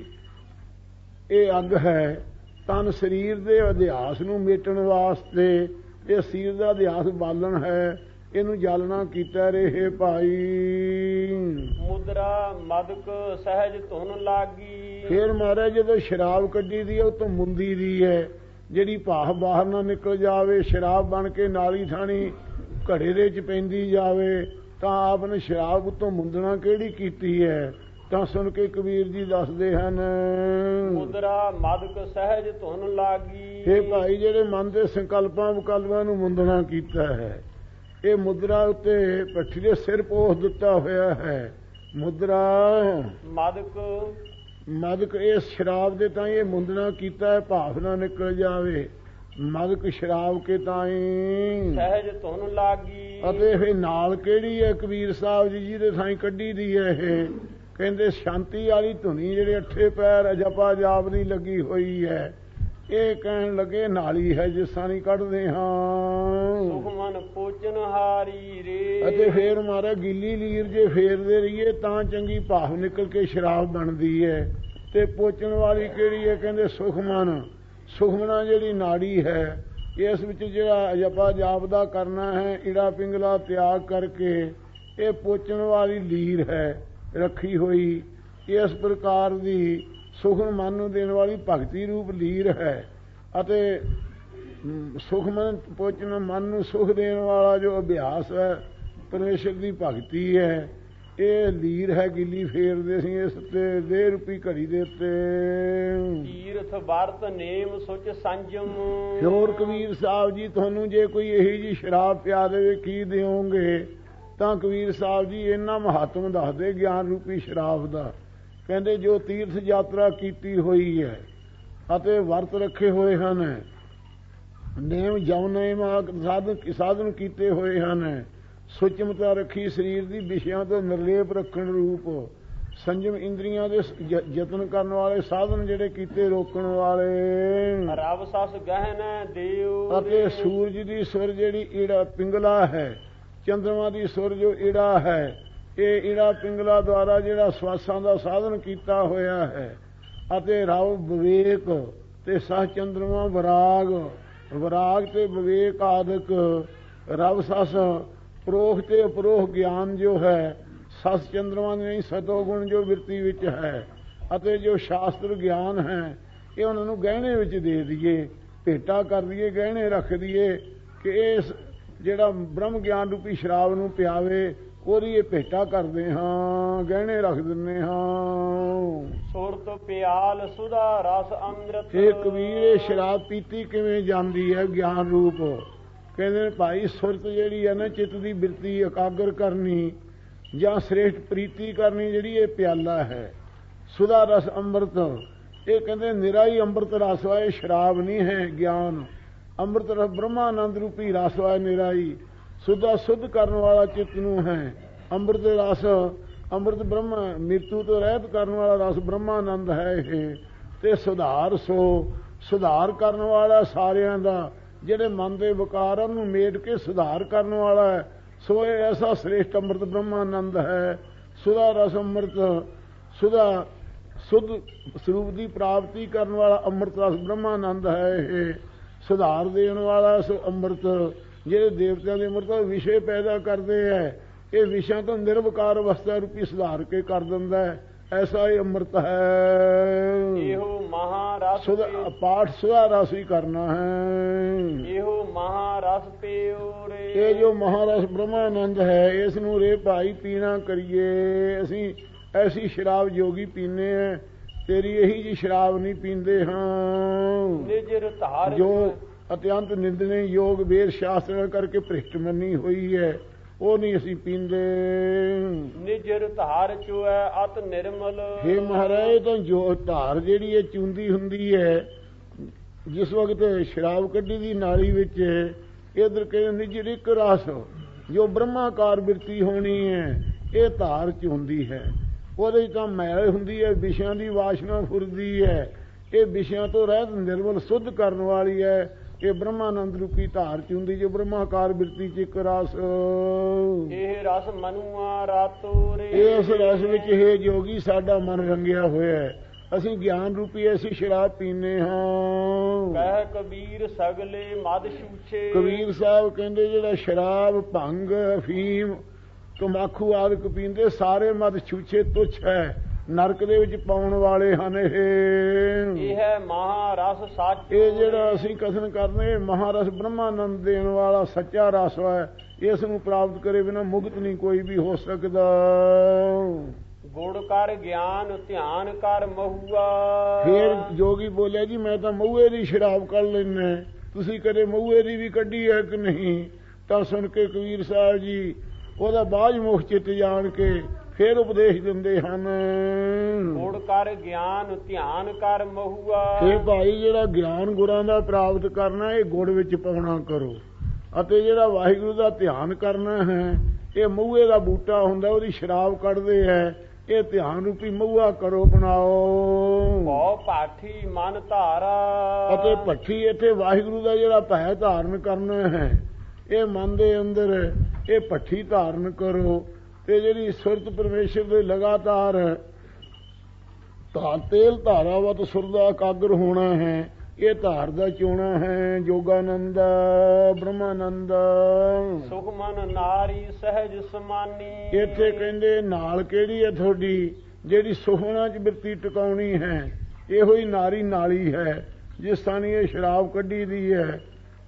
ਇਹ ਅੱਗ ਹੈ, ਤਨ ਸਰੀਰ ਦੇ ਅਧਿਆਸ ਨੂੰ ਮੇਟਣ ਵਾਸਤੇ ਇਹ ਸਰੀਰ ਦਾ ਅਧਿਆਸ ਬਾਲਣ ਹੈ, ਇਹਨੂੰ ਜਾਲਣਾ ਕੀਤਾ ਰਹੇ ਭਾਈ। ਮੁਦਰਾ ਮਦਕ ਸਹਿਜ ਧੁਨ ਲਾਗੀ। ਫੇਰ ਮਹਾਰਾਜ ਜਦੋਂ ਸ਼ਰਾਬ ਕੱਢੀ ਦੀ ਹੈ, ਉਹ ਤੋਂ ਮੁੰਦੀ ਦੀ ਹੈ, ਜਿਹੜੀ ਭਾਫ ਬਾਹਰ ਨਾ ਨਿਕਲ ਜਾਵੇ, ਸ਼ਰਾਬ ਬਣ ਕੇ ਨਾਲੀ ਥਾਣੀ ਘੜੇ ਦੇ ਚ ਪੈਂਦੀ ਜਾਵੇ, ਤਾਂ ਆਪ ਨੇ ਸ਼ਰਾਬ ਉੱਤੋਂ ਮੁੰਦਣਾ ਕਿਹੜੀ ਕੀਤੀ ਹੈ। ਤਾਂ ਸੁਣ ਕੇ ਕਬੀਰ ਜੀ ਦੱਸਦੇ ਹਨ, ਮੁਦਰਾ ਮਦਕ ਸਹਿਜ ਧੁਨ ਲਾਗੀ। ਇਹ ਭਾਈ ਜਿਹੜੇ ਮਨ ਦੇ ਸੰਕਲਪਾਂ ਵਿਕਲਪਾਂ ਨੂੰ ਮੁੰਦਣਾ ਕੀਤਾ ਹੈ, ਇਹ ਮੁਦਰਾ ਉੱਤੇ ਭੱਠੀ ਦੇ ਸਿਰ ਪੋਸ ਦਿੱਤਾ ਹੋਇਆ ਹੈ। ਮੁਦਰਾ ਮਦਕ ਮਦਕ ਇਸ ਸ਼ਰਾਬ ਦੇ ਤਾਂ ਇਹ ਮੁੰਦਣਾ ਕੀਤਾ ਹੈ, ਭਾਫ ਨਾ ਨਿਕਲ ਜਾਵੇ। ਮਦਕ ਸ਼ਰਾਬ ਕੇ ਤਾਈ ਸਹਿਜ ਧੁਨ ਲਾਗੀ। ਅਤੇ ਇਹ ਨਾਲ ਕਿਹੜੀ ਹੈ ਕਬੀਰ ਸਾਹਿਬ ਜੀ ਜਿਹਦੇ ਥਾਈ ਕੱਢੀ ਦੀ ਹੈ ਇਹ? ਕਹਿੰਦੇ ਸ਼ਾਂਤੀ ਵਾਲੀ ਧੁਨੀ ਜਿਹੜੇ ਅੱਠੇ ਪੈਰ ਜਪਾ ਜਾਪ ਦੀ ਲੱਗੀ ਹੋਈ ਹੈ। ਇਹ ਕਹਿਣ ਲੱਗੇ ਨਾਲੀ ਹੈ ਜਿਸ ਸਾਨੀ ਕੱਢਦੇ ਹਾਂ। ਸੁਖਮਨ ਪੋਚਨ ਹਾਰੀ ਰੇ। ਅਤੇ ਫੇਰ ਮਾਰਾ ਗਿੱਲੀ ਲੀਰ ਜੇ ਫੇਰਦੇ ਰਹੀਏ ਤਾਂ ਚੰਗੀ ਭਾਫ ਨਿਕਲ ਕੇ ਸ਼ਰਾਬ ਬਣਦੀ ਹੈ। ਤੇ ਪੋਚਣ ਵਾਲੀ ਕਿਹੜੀ ਹੈ? ਕਹਿੰਦੇ ਸੁਖਮਨ। ਸੁਖਮਨਾ ਜਿਹੜੀ ਨਾੜੀ ਹੈ, ਇਸ ਵਿੱਚ ਜਿਹੜਾ ਜਪਾ ਜਾਪ ਦਾ ਕਰਨਾ ਹੈ, ਈੜਾ ਪਿੰਗਲਾ ਤਿਆਗ ਕਰਕੇ ਇਹ ਪੋਚਣ ਵਾਲੀ ਲੀਰ ਹੈ ਰੱਖੀ ਹੋਈ। ਇਸ ਪ੍ਰਕਾਰ ਦੀ ਸੁਖਮ ਮਨ ਨੂੰ ਦੇਣ ਵਾਲੀ ਭਗਤੀ ਰੂਪ ਲੀਰ ਹੈ। ਅਤੇ ਸੁਖਮਨ ਪੋਚਣ ਮਨ ਨੂੰ ਸੁਖ ਦੇਣ ਵਾਲਾ ਜੋ ਅਭਿਆਸ ਹੈ, ਪਰਮੇਸ਼ਰ ਦੀ ਭਗਤੀ ਹੈ, ਇਹ ਲੀਰ ਹੈ ਗਿੱਲੀ ਫੇਰਦੇ ਸੀ ਇਸ ਤੇ ਦੇਹ ਰੂਪੀ ਘੜੀ ਦੇ ਉੱਤੇ। ਤੀਰਥ ਵਰਤ ਨੇਮ ਸੁਚ ਸੰਜਮ। ਹੋਰ ਕਬੀਰ ਸਾਹਿਬ ਜੀ, ਤੁਹਾਨੂੰ ਜੇ ਕੋਈ ਇਹੀ ਜੀ ਸ਼ਰਾਬ ਪਿਆ ਦੇਵੇ ਕੀ ਦਿਓਗੇ? ਤਾਂ ਕਬੀਰ ਸਾਹਿਬ ਜੀ ਇੰਨਾ ਮਹੱਤਵ ਦੱਸਦੇ ਗਿਆਨ ਰੂਪੀ ਸ਼ਰਾਬ ਦਾ। ਕਹਿੰਦੇ ਜੋ ਤੀਰਥ ਯਾਤਰਾ ਕੀਤੀ ਹੋਈ ਹੈ ਅਤੇ ਵਰਤ ਰੱਖੇ ਹੋਏ ਹਨ, ਨੇਮ ਜਉ ਨੇਮ ਸਾਧਨ ਸਾਧਨ ਕੀਤੇ ਹੋਏ ਹਨ, ਸੁਚਮਤਾ ਰੱਖੀ ਸਰੀਰ ਦੀ ਵਿਸ਼ਿਆਂ ਤੋਂ ਨਿਰਲੇਪ ਰੱਖਣ ਰੂਪ, ਸੰਜਮ ਇੰਦਰੀਆਂ ਦੇ ਯਤਨ ਕਰਨ ਵਾਲੇ ਸਾਧਨ ਜਿਹੜੇ ਕੀਤੇ ਰੋਕਣ ਵਾਲੇ, ਰਬ ਸਸ ਗਹਿਨ ਦੇਉ। ਅਤੇ ਸੂਰਜ ਦੀ ਸੁਰ ਜਿਹੜੀ ਈੜਾ ਪਿੰਗਲਾ ਹੈ, ਚੰਦਰਮਾ ਦੀ ਸੁਰ ਜੋ ਈੜਾ ਹੈ, ਇਹ ਈੜਾ ਪਿੰਗਲਾ ਦੁਆਰਾ ਜਿਹੜਾ ਸਵਾਸਾਂ ਦਾ ਸਾਧਨ ਕੀਤਾ ਹੋਇਆ ਹੈ। ਅਤੇ ਰਵ ਵਿਵੇਕ ਤੇ ਸਹ ਚੰਦਰਮਾ ਵਿਰਾਗ, ਵਿਰਾਗ ਤੇ ਵਿਵੇਕ ਆਦਿਕ ਰਵ ਸਸ ਪ੍ਰੋਖ ਤੇ ਅਪਰੋਖ ਗਿਆਨ ਜੋ ਹੈ, ਸਸ ਚੰਦਰਮਾ ਨਹੀਂ ਸਤੋ ਗੁਣ ਜੋ ਬਿਰਤੀ ਵਿੱਚ ਹੈ, ਅਤੇ ਜੋ ਸ਼ਾਸਤਰ ਗਿਆਨ ਹੈ, ਇਹ ਉਹਨਾਂ ਨੂੰ ਗਹਿਣੇ ਵਿੱਚ ਦੇ ਦਈਏ, ਭੇਟਾ ਕਰ ਦਈਏ, ਗਹਿਣੇ ਰੱਖ ਦਈਏ ਕਿ ਇਸ ਜਿਹੜਾ ਬ੍ਰਹਮ ਗਿਆਨ ਰੂਪੀ ਸ਼ਰਾਬ ਨੂੰ ਪਿਆਵੇ, ਉਹਦੀ ਇਹ ਭੇਟਾ ਕਰਦੇ ਹਾਂ, ਗਹਿਣੇ ਰੱਖ ਦਿੰਦੇ ਹਾਂ। ਸੁਰਤ ਪਿਆਲ ਸੁਧਾ ਰਸ ਅੰਮ੍ਰਿਤ। ਇਹ ਕਬੀਰ ਇਹ ਸ਼ਰਾਬ ਪੀਤੀ ਕਿਵੇਂ ਜਾਂਦੀ ਹੈ ਗਿਆਨ ਰੂਪ? ਕਹਿੰਦੇ ਭਾਈ ਸੁਰਤ ਜਿਹੜੀ ਹੈ ਨਾ, ਚਿੱਤ ਦੀ ਬਿਰਤੀ ਇਕਾਗਰ ਕਰਨੀ ਜਾਂ ਸ੍ਰੇਸ਼ਟ ਪ੍ਰੀਤੀ ਕਰਨੀ, ਜਿਹੜੀ ਇਹ ਪਿਆਲਾ ਹੈ ਸੁਧਾ ਰਸ ਅੰਮ੍ਰਿਤ। ਇਹ ਕਹਿੰਦੇ ਨਿਰਾ ਹੀ ਅੰਮ੍ਰਿਤ ਰਸ ਹੈ, ਸ਼ਰਾਬ ਨਹੀਂ ਹੈ ਗਿਆਨ। ਅੰਮ੍ਰਿਤ ਰਸ ਬ੍ਰਹਮਾਨੰਦ ਰੂਪੀ ਰਸ ਹੈ ਨਿਰਾ ਹੀ, ਸੁਧਾ ਸੁਧ ਕਰਨ ਵਾਲਾ ਚਿੱਤ ਨੂੰ ਹੈ। ਅੰਮ੍ਰਿਤ ਰਸ ਅੰਮ੍ਰਿਤ ਬ੍ਰਹਮ ਮ੍ਰਿਤੂ ਤੋਂ ਰਹਿਤ ਕਰਨ ਵਾਲਾ ਰਸ ਬ੍ਰਹਮਾਨੰਦ ਹੈ ਇਹ। ਤੇ ਸੁਧਾਰ ਸੋ ਸੁਧਾਰ ਕਰਨ ਵਾਲਾ ਸਾਰਿਆਂ ਦਾ, ਜਿਹੜੇ ਮਨ ਦੇ ਵਿਕਾਰਾਂ ਨੂੰ ਮੇਟ ਕੇ ਸੁਧਾਰ ਕਰਨ ਵਾਲਾ ਹੈ। ਸੋ ਇਹ ਐਸਾ ਸ੍ਰੇਸ਼ਟ ਅੰਮ੍ਰਿਤ ਬ੍ਰਹਮਾਨੰਦ ਹੈ। ਸੁਧਾ ਰਸ ਅੰਮ੍ਰਿਤ, ਸੁਧਾ ਸੁਧ ਸਰੂਪ ਦੀ ਪ੍ਰਾਪਤੀ ਕਰਨ ਵਾਲਾ ਅੰਮ੍ਰਿਤ ਰਸ ਬ੍ਰਹਮਾਨੰਦ ਹੈ। ਇਹ ਸੁਧਾਰ ਦੇਣ ਵਾਲਾ ਸੋ ਅੰਮ੍ਰਿਤ, ਜਿਹੜੇ ਦੇਵਤਿਆਂ ਦੇ ਅੰਮ੍ਰਿਤ ਵਿਸ਼ੇ ਪੈਦਾ ਕਰਦੇ ਹੈ, ਇਹ ਵਿਸ਼ਿਆਂ ਤੋਂ ਨਿਰਵਿਕਾਰ ਅਵਸਥਾ ਰੂਪੀ ਸੁਧਾਰ ਕੇ ਕਰ ਦਿੰਦਾ ਹੈ। ਐਸਾ ਹੀ ਅੰਮ੍ਰਿਤ ਹੈ। ਇਹੋ ਮਹਾਰਸ ਪਾਠ ਸੁਧਾ ਰਸ ਹੀ ਕਰਨਾ ਹੈ। ਇਹੋ ਮਹਾਰਸ ਪੀਓ ਰੇ। ਇਹ ਜੋ ਮਹਾਰਸ ਬ੍ਰਹਮਾਨੰਦ ਹੈ, ਇਸ ਨੂੰ ਰੇ ਭਾਈ ਪੀਣਾ ਕਰੀਏ। ਅਸੀਂ ਐਸੀ ਸ਼ਰਾਬ ਜੋਗੀ ਪੀਨੇ ਆ, ਤੇਰੀ ਇਹੀ ਜੀ ਸ਼ਰਾਬ ਨਹੀਂ ਪੀਂਦੇ ਹਾਂ। ਨਿਜਰ ਧਾਰ ਜੋ ਅਤਿਅੰਤ ਨਿੰਦਣੇ ਯੋਗ ਵੇਦ ਸ਼ਾਸਤਰ ਕਰਕੇ ਭ੍ਰਿਸ਼ਟ ਮੰਨੀ ਹੋਈ ਹੈ, ਉਹ ਨਹੀਂ ਅਸੀਂ ਪੀਂਦੇ। ਨਿਜਰ ਧਾਰ ਚੁਐ ਅਤ ਨਿਰਮਲ। ਹੇ ਮਹਾਰਾਜ, ਤਾਂ ਜੋ ਧਾਰ ਜਿਹੜੀ ਇਹ ਚੂੰਦੀ ਹੁੰਦੀ ਹੈ, ਜਿਸ ਵਕਤ ਸ਼ਰਾਬ ਕੱਢੀ ਦੀ ਨਾਲੀ ਵਿੱਚ, ਇਧਰ ਕਹਿੰਦੇ ਨਿਜਰ ਇੱਕ ਰਸ, ਜੋ ਬ੍ਰਹਮਾਕਾਰ ਬਿਰਤੀ ਹੋਣੀ ਹੈ, ਇਹ ਧਾਰ ਚ ਹੁੰਦੀ ਹੈ। ਉਹਦੇ ਤਾਂ ਮੈਲ ਹੁੰਦੀ ਹੈ, ਵਿਸ਼ਿਆਂ ਦੀ ਵਾਸ਼ਨਾ ਫੁਰਦੀ ਹੈ। ਇਹ ਵਿਸ਼ਿਆਂ ਤੋਂ ਰਹਿਤ ਨਿਰਮਲ ਸੁੱਧ ਕਰਨ ਵਾਲੀ ਹੈ। ਇਹ ਬ੍ਰਹਮਾਨੰਦ ਰੂਪੀ ਧਾਰ ਚ ਹੁੰਦੀ, ਜੋ ਬ੍ਰਹਮਾਕਾਰ ਬਿਰਤੀ ਚ ਇੱਕ ਰਸ। ਇਹ ਰਸ ਮਨੁਆ ਰਾਤੋ ਰੇ। ਇਸ ਰਸ ਵਿੱਚ ਇਹ ਜੋਗੀ ਸਾਡਾ ਮਨ ਰੰਗਿਆ ਹੋਇਆ ਹੈ। ਅਸੀਂ ਗਿਆਨ ਰੂਪੀ ਐਸੀ ਸ਼ਰਾਬ ਪੀਨੇ ਹਾਂ। ਕਹਿ ਕਬੀਰ ਸਗਲੇ ਮਦ ਛੂਛੇ। ਕਬੀਰ ਸਾਹਿਬ ਕਹਿੰਦੇ ਜਿਹੜਾ ਸ਼ਰਾਬ, ਭੰਗ, ਅਫੀਮ, ਤੰਬਾਕੂ ਆਦਿਕ ਪੀਂਦੇ, ਸਾਰੇ ਮਦ ਛੂਛੇ ਤੁੱਛ ਹੈ, ਨਰਕ ਦੇ ਵਿੱਚ ਪਾਉਣ ਵਾਲੇ ਹਨ। ਇਹ ਇਹ ਹੈ ਮਹਾਰਸ ਸੱਚ। ਇਹ ਜਿਹੜਾ ਅਸੀਂ ਕਥਨ ਕਰਨੇ, ਮਹਾਰਸ ਬ੍ਰਹਮਾਨੰਦ ਦੇਣ ਵਾਲਾ ਸੱਚਾ ਰਸ ਹੈ। ਇਸ ਨੂੰ ਪ੍ਰਾਪਤ ਕਰੇ ਬਿਨਾਂ ਮੁਕਤ ਨਹੀਂ ਕੋਈ ਵੀ ਹੋ ਸਕਦਾ। ਗੁੜ ਕਰ ਗਿਆਨ ਧਿਆਨ ਕਰ ਮਹੂਆ। ਫੇਰ ਜੋਗੀ ਬੋਲਿਆ, ਜੀ ਮੈਂ ਤਾਂ ਮਹੂਏ ਦੀ ਸ਼ਰਾਬ ਕੱਢ ਲੈਣਾ, ਤੁਸੀਂ ਕਦੇ ਮਹੂਏ ਦੀ ਵੀ ਕੱਢੀ ਹੈ ਕਿ ਨਹੀਂ? ਤਾਂ ਸੁਣ ਕੇ ਕਬੀਰ ਸਾਹਿਬ ਜੀ ਉਹਦਾ ਬਾਝ ਮੁਖ ਚਿੱਤ ਜਾਣ ਕੇ ਫੇਰ ਉਪਦੇਸ਼ ਦਿੰਦੇ ਹਨ। ਗੁੜ ਕਰ ਗਿਆਨ ਧਿਆਨ ਕਰ ਮਹੂਆ। ਇਹ ਭਾਈ ਜਿਹੜਾ ਗਿਆਨ ਗੁਰਾਂ ਦਾ ਪ੍ਰਾਪਤ ਕਰਨਾ, ਇਹ ਗੁੜ ਵਿੱਚ ਪਾਉਣਾ ਕਰੋ, ਅਤੇ ਜਿਹੜਾ ਵਾਹਿਗੁਰੂ ਦਾ ਧਿਆਨ ਕਰਨਾ ਹੈ, ਇਹ ਮਹੂਏ ਦਾ ਬੂਟਾ ਹੁੰਦਾ, ਉਹਦੀ ਸ਼ਰਾਬ ਕੱਢਦੇ ਹੈ, ਇਹ ਧਿਆਨ ਰੂਪੀ ਮਹੂਆ ਕਰੋ, ਬਣਾਓ। ਭਉ ਪਾਠੀ ਮਨ ਧਾਰਾ। ਅਤੇ ਭੱਠੀ ਇੱਥੇ ਵਾਹਿਗੁਰੂ ਦਾ ਜਿਹੜਾ ਭੈ ਧਾਰਨ ਕਰਨਾ ਹੈ, ਇਹ ਮਨ ਦੇ ਅੰਦਰ ਇਹ ਭੱਠੀ ਧਾਰਨ ਕਰੋ। ਤੇ ਜਿਹੜੀ ਸੁਰਤ ਪਰਮੇਸ਼ਰ ਦੇ ਲਗਾਤਾਰ ਤਾਂ ਤੇਲ ਧਾਰਾਵਤ ਸੁਰਦਾ ਇਕਾਗਰ ਹੋਣਾ ਹੈ, ਇਹ ਧਾਰ ਦਾ ਚੋਣਾ ਹੈ। ਜੋਗਾਨੰਦ ਬ੍ਰਹਮਾਨੰਦ ਸੁਖ ਮਨ ਨਾਰੀ ਸਹਿਜ ਸਮਾਨੀ। ਇੱਥੇ ਕਹਿੰਦੇ ਨਾਲ ਕਿਹੜੀ ਹੈ ਤੁਹਾਡੀ, ਜਿਹੜੀ ਸੁਖਮਨਾਂ ਚ ਬਿਰਤੀ ਟਿਕਾਉਣੀ ਹੈ, ਇਹੋ ਹੀ ਨਾਰੀ ਨਾਲੀ ਹੈ, ਜਿਸ ਥਾਣੀ ਇਹ ਸ਼ਰਾਬ ਕੱਢੀ ਦੀ ਹੈ।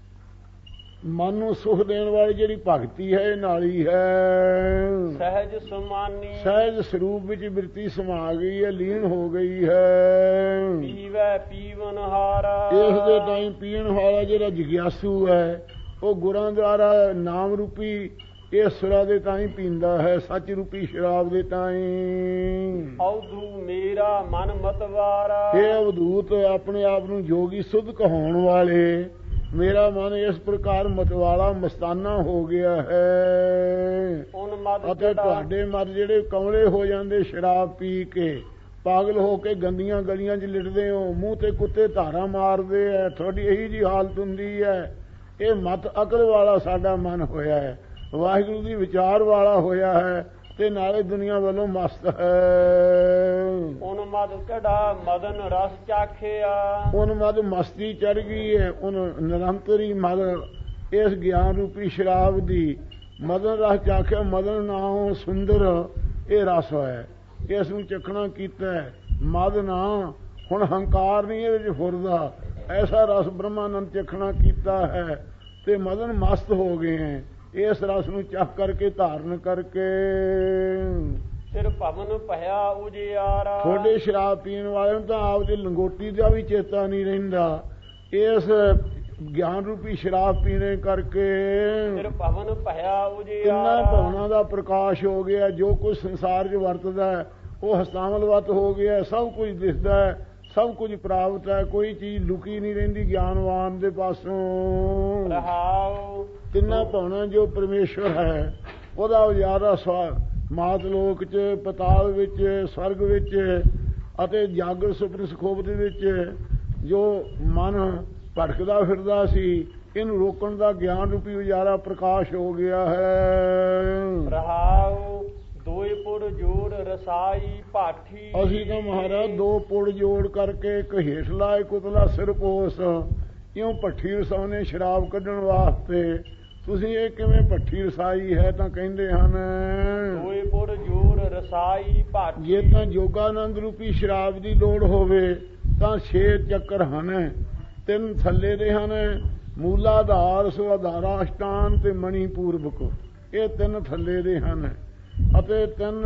ਮਨ ਨੂੰ ਸੁਖ ਦੇਣ ਵਾਲੀ ਜਿਹੜੀ ਭਗਤੀ ਹੈ, ਇਹ ਨਾਲੀ ਹੈ। ਸਹਿਜ ਸਮਾਨੀ। ਸਹਿਜ ਸਰੂਪ ਵਿੱਚ ਬਿਰਤੀ ਸਮਾ ਗਈ ਹੈ, ਲੀਨ ਹੋ ਗਈ ਹੈ। ਪੀਵੈ ਪੀਵਨ ਹਾਰਾ। ਇਸ ਦੇ ਤਾਈਂ ਪੀਣ ਵਾਲਾ ਜਿਹੜਾ ਜਿਗਿਆਸੂ ਹੈ, ਉਹ ਗੁਰਾਂ ਦੁਆਰਾ ਨਾਮ ਰੂਪੀ ਇਹ ਸੁਰਾ ਦੇ ਤਾਈਂ ਪੀਂਦਾ ਹੈ, ਸੱਚ ਰੂਪੀ ਸ਼ਰਾਬ ਦੇ ਤਾਈਂ। ਅਵਧੂ ਮੇਰਾ ਮਨ ਮਤਵਾਰਾ। ਇਹ ਅਵਧੂਤ ਆਪਣੇ ਆਪ ਨੂੰ ਜੋਗੀ ਸੁਧ ਕਹਾਉਣ ਵਾਲੇ, ਮੇਰਾ ਮਨ ਇਸ ਪ੍ਰਕਾਰ ਮਤਵਾਲਾ ਮਸਤਾਨਾ ਹੋ ਗਿਆ ਹੈ। ਅਤੇ ਤੁਹਾਡੇ ਮਤ ਜਿਹੜੇ ਕਮਲੇ ਹੋ ਜਾਂਦੇ ਸ਼ਰਾਬ ਪੀ ਕੇ, ਪਾਗਲ ਹੋ ਕੇ ਗੰਦੀਆਂ ਗਲੀਆਂ 'ਚ ਲਿਟਦੇ ਹੋ, ਮੂੰਹ ਤੇ ਕੁੱਤੇ ਧਾਰਾਂ ਮਾਰਦੇ ਹੈ, ਤੁਹਾਡੀ ਇਹੀ ਜੀ ਹਾਲਤ ਹੁੰਦੀ ਹੈ। ਇਹ ਮਤ ਅਕਲ ਵਾਲਾ ਸਾਡਾ ਮਨ ਹੋਇਆ ਹੈ, ਵਾਹਿਗੁਰੂ ਦੀ ਵਿਚਾਰ ਵਾਲਾ ਹੋਇਆ ਹੈ, ਤੇ ਨਾਲੇ ਦੁਨੀਆ ਵੱਲੋਂ ਮਸਤ ਹੈ। ਉਨ ਮਦ ਕਢਾ ਮਦਨ ਰਸ ਚਾਖਿਆ। ਉਨ ਮਦ ਮਸਤੀ ਚੜ ਗਈ ਹੈ, ਉਨ ਨਿਰੰਤਰੀ ਮਦ ਇਸ ਗਿਆਨ ਰੂਪੀ ਸ਼ਰਾਬ ਦੀ ਮਦਨ ਰਸ ਚਾਖਿਆ। ਮਦਨ ਨਾਮ ਸੁੰਦਰ ਇਹ ਰਸ ਹੈ, ਇਸ ਨੂੰ ਚੱਖਣਾ ਕੀਤਾ ਹੈ। ਮਦ ਨਾ ਹੁਣ ਹੰਕਾਰ ਨਹੀਂ ਇਹਦੇ 'ਚ ਫੁਰਦਾ, ਐਸਾ ਰਸ ਬ੍ਰਹਮਾਨੰਦ ਚੱਖਣਾ ਕੀਤਾ ਹੈ, ਤੇ ਮਦਨ ਮਸਤ ਹੋ ਗਏ ਹੈ ਇਸ ਰਸ ਨੂੰ ਚੱਖ ਕਰਕੇ ਧਾਰਨ ਕਰਕੇ। ਸਿਰ ਭਵਨ ਭਇਆ ਉਜਿਆਰਾ। ਥੋੜੇ ਸ਼ਰਾਬ ਪੀਣ ਵਾਲੇ ਨੂੰ ਤਾਂ ਆਪਦੀ ਲੰਗੋਟੀ ਦਾ ਵੀ ਚੇਤਾ ਨਹੀਂ ਰਹਿੰਦਾ, ਇਸ ਗਿਆਨ ਰੂਪੀ ਸ਼ਰਾਬ ਪੀਣੇ ਕਰਕੇ। ਸਿਰ ਭਵਨ ਭਇਆ ਉਜਿਆਰਾ। ਤਿੰਨਾਂ ਭਵਨਾਂ ਦਾ ਪ੍ਰਕਾਸ਼ ਹੋ ਗਿਆ, ਜੋ ਕੁਝ ਸੰਸਾਰ 'ਚ ਵਰਤਦਾ ਉਹ ਹਸਤਾਮਲਵਤ ਹੋ ਗਿਆ, ਸਭ ਕੁਝ ਦਿਸਦਾ ਹੈ, ਸਭ ਕੁਝ ਪ੍ਰਾਪਤ ਹੈ, ਕੋਈ ਚੀਜ਼ ਲੁਕੀ ਨਹੀਂ ਰਹਿੰਦੀ ਗਿਆਨਵਾਨ ਦੇ ਪਾਸੋਂ। ਰਹਾਉ ਤਿੰਨਾਂ ਭਵਨਾਂ ਜੋ ਪਰਮੇਸ਼ਵਰ ਹੈ, ਉਹਦਾ ਉਜਾਰਾ ਸਵਾ ਮਾਤ ਲੋਕ 'ਚ, ਪਤਾਲ ਵਿੱਚ, ਸਵਰਗ ਵਿੱਚ, ਅਤੇ ਜਾਗਰ ਸੁਪਨ ਸੁਖੋਪ ਦੇ ਵਿੱਚ ਜੋ ਮਨ ਭਟਕਦਾ ਫਿਰਦਾ ਸੀ, ਇਹਨੂੰ ਰੋਕਣ ਦਾ ਗਿਆਨ ਰੂਪੀ ਉਜਾਲਾ ਪ੍ਰਕਾਸ਼ ਹੋ ਗਿਆ ਹੈ। ਰਹਾਉ ਦੋਏ ਪੁੜ ਜੋੜ ਰਸਾਈ ਭਾਠੀ। ਅਸੀਂ ਤਾਂ ਮਹਾਰਾਜ ਦੋ ਪੁੜ ਜੋੜ ਕਰਕੇ ਇੱਕ ਹੇਠਲਾ ਇੱਕ ਉਤਲਾ ਸਿਰ ਪੋਸ ਇਉਂ ਭੱਠੀ ਰਸਾਉਣੇ ਸ਼ਰਾਬ ਕੱਢਣ ਵਾਸਤੇ। ਤੁਸੀਂ ਇਹ ਕਿਵੇਂ ਭੱਠੀ ਰਸਾਈ ਹੈ ਤਾਂ ਕਹਿੰਦੇ ਹਨ ਦੋਏ ਪੁੜ ਜੋੜ ਰਸਾਈ ਭਾਠੀ। ਜੇ ਤਾਂ ਜੋਗਾਨੰਦ ਰੂਪੀ ਸ਼ਰਾਬ ਦੀ ਲੋੜ ਹੋਵੇ ਤਾਂ ਛੇ ਚੱਕਰ ਹਨ, ਤਿੰਨ ਥੱਲੇ ਦੇ ਹਨ, ਮੂਲਾਧਾਰ ਸੁਆਧਾਰਾ ਅਸ਼ਟਾਨ ਤੇ ਮਣੀ ਪੂਰਵਕ, ਇਹ ਤਿੰਨ ਥੱਲੇ ਦੇ ਹਨ। ਅਤੇ ਤਿੰਨ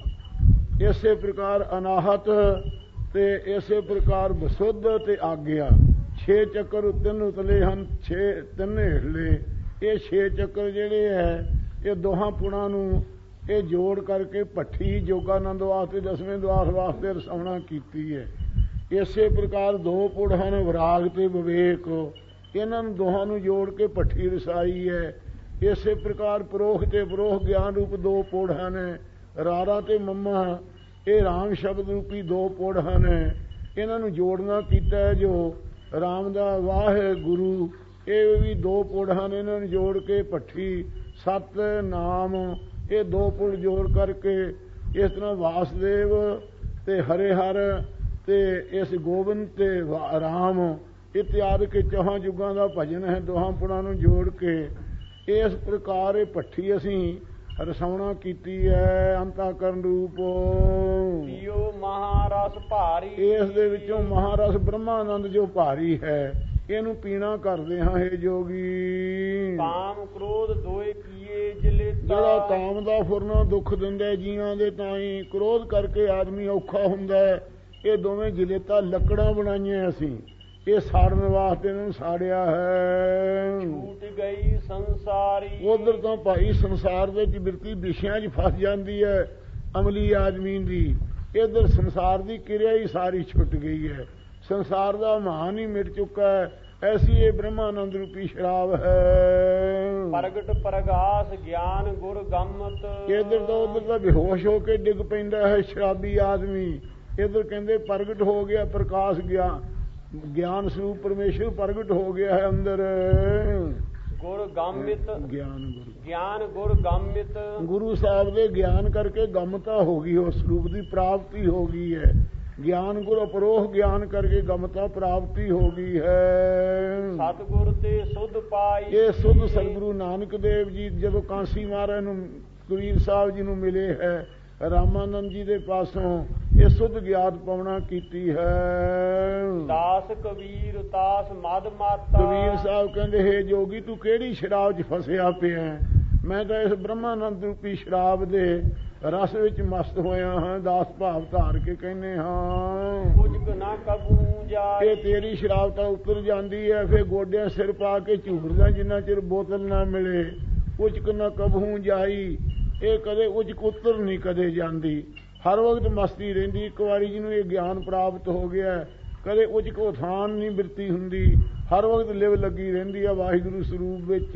ਇਸੇ ਪ੍ਰਕਾਰ ਅਨਾਹਤ ਤੇ ਇਸੇ ਪ੍ਰਕਾਰ ਬਸੁੱਧ ਤੇ ਆਗਿਆ। ਛੇ ਚੱਕਰ ਤਿੰਨ ਉਤਲੇ ਹਨ, ਛੇ ਤਿੰਨ ਹੇਠਲੇ। ਇਹ ਛੇ ਚੱਕਰ ਜਿਹੜੇ ਹੈ ਇਹ ਦੋਹਾਂ ਪੁੜਾਂ ਨੂੰ ਇਹ ਜੋੜ ਕਰਕੇ ਭੱਠੀ ਜੋਗਾਨੰਦ ਵਾਸਤੇ ਦਸਵੇਂ ਦਵਾਰ ਵਾਸਤੇ ਰਸਾਉਣਾ ਕੀਤੀ ਹੈ। ਇਸੇ ਪ੍ਰਕਾਰ ਦੋ ਪੁੜ ਹਨ ਵਿਰਾਗ ਤੇ ਵਿਵੇਕ, ਇਹਨਾਂ ਨੂੰ ਦੋਹਾਂ ਨੂੰ ਜੋੜ ਕੇ ਭੱਠੀ ਰਸਾਈ ਹੈ। ਇਸੇ ਪ੍ਰਕਾਰ ਪਰੋਖ ਤੇ ਪਰੋਖ ਗਿਆਨ ਰੂਪ ਦੋ ਪੁੜ ਹਨ। ਰਾਰਾ ਤੇ ਮੰਮਾ ਇਹ ਰਾਮ ਸ਼ਬਦ ਰੂਪੀ ਦੋ ਪੁੜ ਹਨ, ਇਹਨਾਂ ਨੂੰ ਜੋੜਨਾ ਕੀਤਾ ਹੈ। ਜੋ ਰਾਮ ਦਾ ਵਾਹਿਗੁਰੂ ਇਹ ਵੀ ਦੋ ਪੁੜ ਹਨ, ਇਹਨਾਂ ਨੂੰ ਜੋੜ ਕੇ ਭੱਠੀ ਸਤ ਨਾਮ ਇਹ ਦੋ ਪੁੜ ਜੋੜ ਕਰਕੇ ਇਸ ਤਰ੍ਹਾਂ ਵਾਸਦੇਵ ਤੇ ਹਰੇ ਹਰ ਤੇ ਇਸ ਗੋਬਿੰਦ ਤੇ ਰਾਮ ਇਤਿਆਦਿ ਕੇ ਚੌਹਾਂ ਯੁੱਗਾਂ ਦਾ ਭਜਨ ਹੈ। ਦੋਹਾਂ ਪੁੜਾਂ ਨੂੰ ਜੋੜ ਕੇ ਇਸ ਪ੍ਰਕਾਰ ਇਹ ਭੱਠੀ ਅਸੀਂ ਰਸਾਉਣਾ ਕੀਤੀ ਹੈ ਅੰਤःਕਰਨ ਰੂਪ। ਪੀਓ ਮਹਾਰਸ ਭਾਰੀ। ਇਸ ਦੇ ਵਿੱਚੋਂ ਮਹਾਰਸ ਬ੍ਰਹਮਾਨੰਦ ਜੋ ਭਾਰੀ ਹੈ ਇਹਨੂੰ ਪੀਣਾ ਕਰਦੇ ਹਾਂ। ਇਹ ਜੋਗੀ ਕਾਮ ਕ੍ਰੋਧ ਦੋਏ ਕੀਏ ਜਲੇਤਾ। ਜਿਹੜਾ ਕਾਮ ਦਾ ਫੁਰਨਾ ਦੁੱਖ ਦਿੰਦਾ ਜੀਆਂ ਦੇ ਤਾਈਂ, ਕ੍ਰੋਧ ਕਰਕੇ ਆਦਮੀ ਔਖਾ ਹੁੰਦਾ ਹੈ, ਇਹ ਦੋਵੇਂ ਜਲੇਤਾ ਲੱਕੜਾਂ ਬਣਾਈਆਂ ਅਸੀਂ, ਇਹ ਸਾੜਨ ਵਾਸਤੇ ਇਹਨੂੰ ਸਾੜਿਆ ਹੈ। ਛੂਟ ਗਈ ਸੰਸਾਰੀ। ਉਧਰ ਤਾਂ ਭਾਈ ਸੰਸਾਰ ਵਿੱਚ ਬਿਰਤੀ ਵਿਸ਼ਿਆਂ 'ਚ ਫਸ ਜਾਂਦੀ ਹੈ ਅਮਲੀ ਆਦਮੀ ਦੀ, ਇੱਧਰ ਸੰਸਾਰ ਦੀ ਕਿਰਿਆ ਹੀ ਸਾਰੀ ਛੁੱਟ ਗਈ ਹੈ, ਸੰਸਾਰ ਦਾ ਮਾਨ ਹੀ ਮਿਟ ਚੁੱਕਾ ਹੈ। ਐਸੀ ਇਹ ਬ੍ਰਹਮਾਨੰਦ ਰੂਪੀ ਸ਼ਰਾਬ ਹੈ। ਪ੍ਰਗਟ ਪ੍ਰਗਾਸ ਗਿਆਨ ਗੁਰ ਗੰਮਤ। ਇੱਧਰ ਤਾਂ ਉਧਰ ਤਾਂ ਬੇਹੋਸ਼ ਹੋ ਕੇ ਡਿੱਗ ਪੈਂਦਾ ਹੈ ਸ਼ਰਾਬੀ ਆਦਮੀ, ਇੱਧਰ ਕਹਿੰਦੇ ਪ੍ਰਗਟ ਹੋ ਗਿਆ ਪ੍ਰਕਾਸ਼ ਗਿਆ, ਗਿਆਨ ਸਰੂਪ ਪਰਮੇਸ਼ਰ ਪ੍ਰਗਟ ਹੋ ਗਿਆ ਹੈ ਅੰਦਰ। ਗੁਰ ਗੰਮਿਤ ਗਿਆਨ ਗੁਰੂ ਗਿਆਨ ਗੁਰ ਗੰਮਿਤ। ਗੁਰੂ ਸਾਹਿਬ ਦੇ ਗਿਆਨ ਕਰਕੇ ਗਮਤਾ ਹੋ ਗਈ, ਉਸ ਸਰੂਪ ਦੀ ਪ੍ਰਾਪਤੀ ਹੋ ਗਈ ਹੈ। ਗਿਆਨ ਗੁਰ ਅਪਰੋਖ ਗਿਆਨ ਕਰਕੇ ਗਮਤਾ ਪ੍ਰਾਪਤੀ ਹੋ ਗਈ ਹੈ। ਸਤਿਗੁਰ ਤੇ ਸੁਧ ਪਾਈ। ਇਹ ਸੁਧ ਸਤਿਗੁਰੂ ਨਾਨਕ ਦੇਵ ਜੀ ਜਦੋਂ ਕਾਂਸੀ ਮਹਾਰਾਜ ਨੂੰ ਕਬੀਰ ਸਾਹਿਬ ਜੀ ਨੂੰ ਮਿਲੇ ਹੈ ਰਾਮਾਨੰਦ ਜੀ ਦੇ ਪਾਸੋਂ, ਇਹ ਸੁਧ ਗਿਆਤ ਪਾਉਣਾ ਕੀਤੀ ਹੈ। ਦਾਸ ਕਬੀਰ ਤਾਸ ਮਦ ਮਾਤਾ। ਕਬੀਰ ਸਾਹਿਬ ਕਹਿੰਦੇ ਹੈ ਜੋਗੀ ਤੂੰ ਕਿਹੜੀ ਸ਼ਰਾਬ 'ਚ ਫਸਿਆ ਪਿਆ? ਮੈਂ ਤਾਂ ਇਸ ਬ੍ਰਹਮਾਨੰਦ ਰੂਪੀ ਸ਼ਰਾਬ ਦੇ ਰਸ ਵਿੱਚ ਮਸਤ ਹੋਇਆ ਹਾਂ। ਦਾਸ ਭਾਵ ਧਾਰ ਕੇ ਕਹਿੰਦੇ ਹਾਂ ਕੁਝ ਨਾ ਕਬੂ ਜਾਏ। ਇਹ ਤੇਰੀ ਸ਼ਰਾਬ ਤਾਂ ਉੱਤਰ ਜਾਂਦੀ ਹੈ, ਫਿਰ ਗੋਡਿਆਂ ਸਿਰ ਪਾ ਕੇ ਝੂਰਦਾ ਜਿੰਨਾ ਚਿਰ ਬੋਤਲ ਨਾ ਮਿਲੇ। ਕੁਝ ਨਾ ਕਬੂ ਜਾਈ, ਇਹ ਕਦੇ ਉੱਚ ਉੱਤਰ ਨਹੀਂ ਕਦੇ ਜਾਂਦੀ, ਹਰ ਵਕਤ ਮਸਤੀ ਰਹਿੰਦੀ। ਇੱਕ ਵਾਰੀ ਜਿਹਨੂੰ ਇਹ ਗਿਆਨ ਪ੍ਰਾਪਤ ਹੋ ਗਿਆ ਕਦੇ ਉੱਚ ਕੋ ਥਾਨ ਨਹੀਂ ਬਿਰਤੀ ਹੁੰਦੀ, ਹਰ ਵਕਤ ਲਿਵ ਲੱਗੀ ਰਹਿੰਦੀ ਹੈ ਵਾਹਿਗੁਰੂ ਸਰੂਪ ਵਿੱਚ।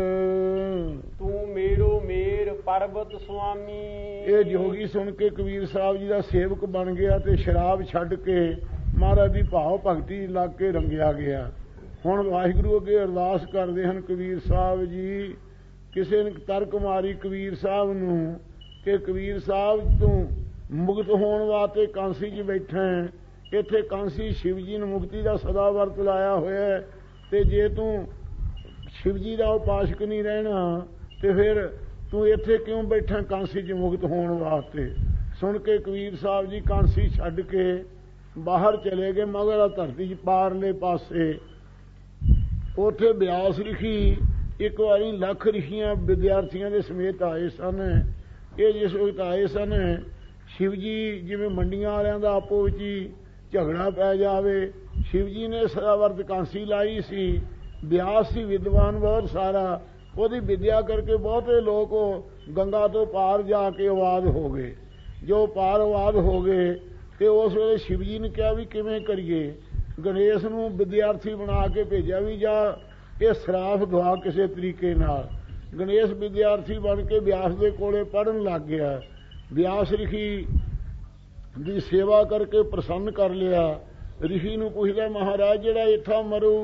ਤੂੰ ਮੇਰੋ ਮੇਰ ਪਰਬਤ ਸੁਆਮੀ। ਇਹ ਜੋਗੀ ਸੁਣ ਕੇ ਕਬੀਰ ਸਾਹਿਬ ਜੀ ਦਾ ਸੇਵਕ ਬਣ ਗਿਆ ਤੇ ਸ਼ਰਾਬ ਛੱਡ ਕੇ ਮਹਾਰਾਜ ਦੀ ਭਾਵ ਭਗਤੀ ਲੱਗ ਕੇ ਰੰਗਿਆ ਗਿਆ। ਹੁਣ ਵਾਹਿਗੁਰੂ ਅੱਗੇ ਅਰਦਾਸ ਕਰਦੇ ਹਨ ਕਬੀਰ ਸਾਹਿਬ ਜੀ। ਕਿਸੇ ਨੇ ਤਰਕ ਮਾਰੀ ਕਬੀਰ ਸਾਹਿਬ ਨੂੰ ਕਿ ਕਬੀਰ ਸਾਹਿਬ ਤੂੰ ਮੁਕਤ ਹੋਣ ਵਾਸਤੇ ਕਾਂਸੀ 'ਚ ਬੈਠਾ ਹੈ, ਇੱਥੇ ਕਾਂਸੀ ਸ਼ਿਵ ਜੀ ਨੂੰ ਮੁਕਤੀ ਦਾ ਸਦਾ ਵਰਤ ਲਾਇਆ ਹੋਇਆ, ਤੇ ਜੇ ਤੂੰ ਸ਼ਿਵ ਜੀ ਦਾ ਉਪਾਸਕ ਨਹੀਂ ਰਹਿਣਾ ਤੇ ਫਿਰ ਤੂੰ ਇੱਥੇ ਕਿਉਂ ਬੈਠਾ ਕਾਂਸੀ 'ਚ ਮੁਕਤ ਹੋਣ ਵਾਸਤੇ? ਸੁਣ ਕੇ ਕਬੀਰ ਸਾਹਿਬ ਜੀ ਕਾਂਸੀ ਛੱਡ ਕੇ ਬਾਹਰ ਚਲੇ ਗਏ ਮਗਰ ਧਰਤੀ 'ਚ ਪਾਰਲੇ ਪਾਸੇ। ਉੱਥੇ ਬਿਆਸ ਰਿਸ਼ੀ ਇੱਕ ਵਾਰੀ ਲੱਖ ਰਿਸ਼ੀਆਂ ਵਿਦਿਆਰਥੀਆਂ ਦੇ ਸਮੇਤ ਆਏ ਸਨ। ਇਹ ਜਿਸ ਵਕਤ ਆਏ ਸਨ ਸ਼ਿਵ ਜੀ ਜਿਵੇਂ ਮੰਡੀਆਂ ਵਾਲਿਆਂ ਦਾ ਆਪੋ ਵਿੱਚ ਹੀ ਝਗੜਾ ਪੈ ਜਾਵੇ, ਸ਼ਿਵ ਜੀ ਨੇ ਸਦਾ ਵਰਤ ਕਾਂਸੀ ਲਾਈ ਸੀ। ਬਿਆਸ ਸੀ ਵਿਦਵਾਨ ਬਹੁਤ ਸਾਰਾ, ਉਹਦੀ ਵਿਦਿਆ ਕਰਕੇ ਬਹੁਤੇ ਲੋਕ ਗੰਗਾ ਤੋਂ ਪਾਰ ਜਾ ਕੇ ਆਵਾਜ਼ ਹੋ ਗਏ। ਜੋ ਪਾਰ ਆਵਾਜ਼ ਹੋ ਗਏ ਤੇ ਉਸ ਵੇਲੇ ਸ਼ਿਵ ਜੀ ਨੇ ਕਿਹਾ ਵੀ ਕਿਵੇਂ ਕਰੀਏ? ਗਣੇਸ਼ ਨੂੰ ਵਿਦਿਆਰਥੀ ਬਣਾ ਕੇ ਭੇਜਿਆ ਵੀ ਜਾ ਇਹ ਸਰਾਫ ਦਵਾ ਕਿਸੇ ਤਰੀਕੇ ਨਾਲ। ਗਣੇਸ਼ ਵਿਦਿਆਰਥੀ ਬਣ ਕੇ ਬਿਆਸ ਦੇ ਕੋਲੇ ਪੜ੍ਹਨ ਲੱਗ ਗਿਆ। ਬਿਆਸ ਰਿਸ਼ੀ ਦੀ ਸੇਵਾ ਕਰਕੇ ਪ੍ਰਸੰਨ ਕਰ ਲਿਆ। ਰਿਸ਼ੀ ਨੂੰ ਪੁੱਛਦਾ ਮਹਾਰਾਜ ਜਿਹੜਾ ਇੱਥਾ ਮਰੂ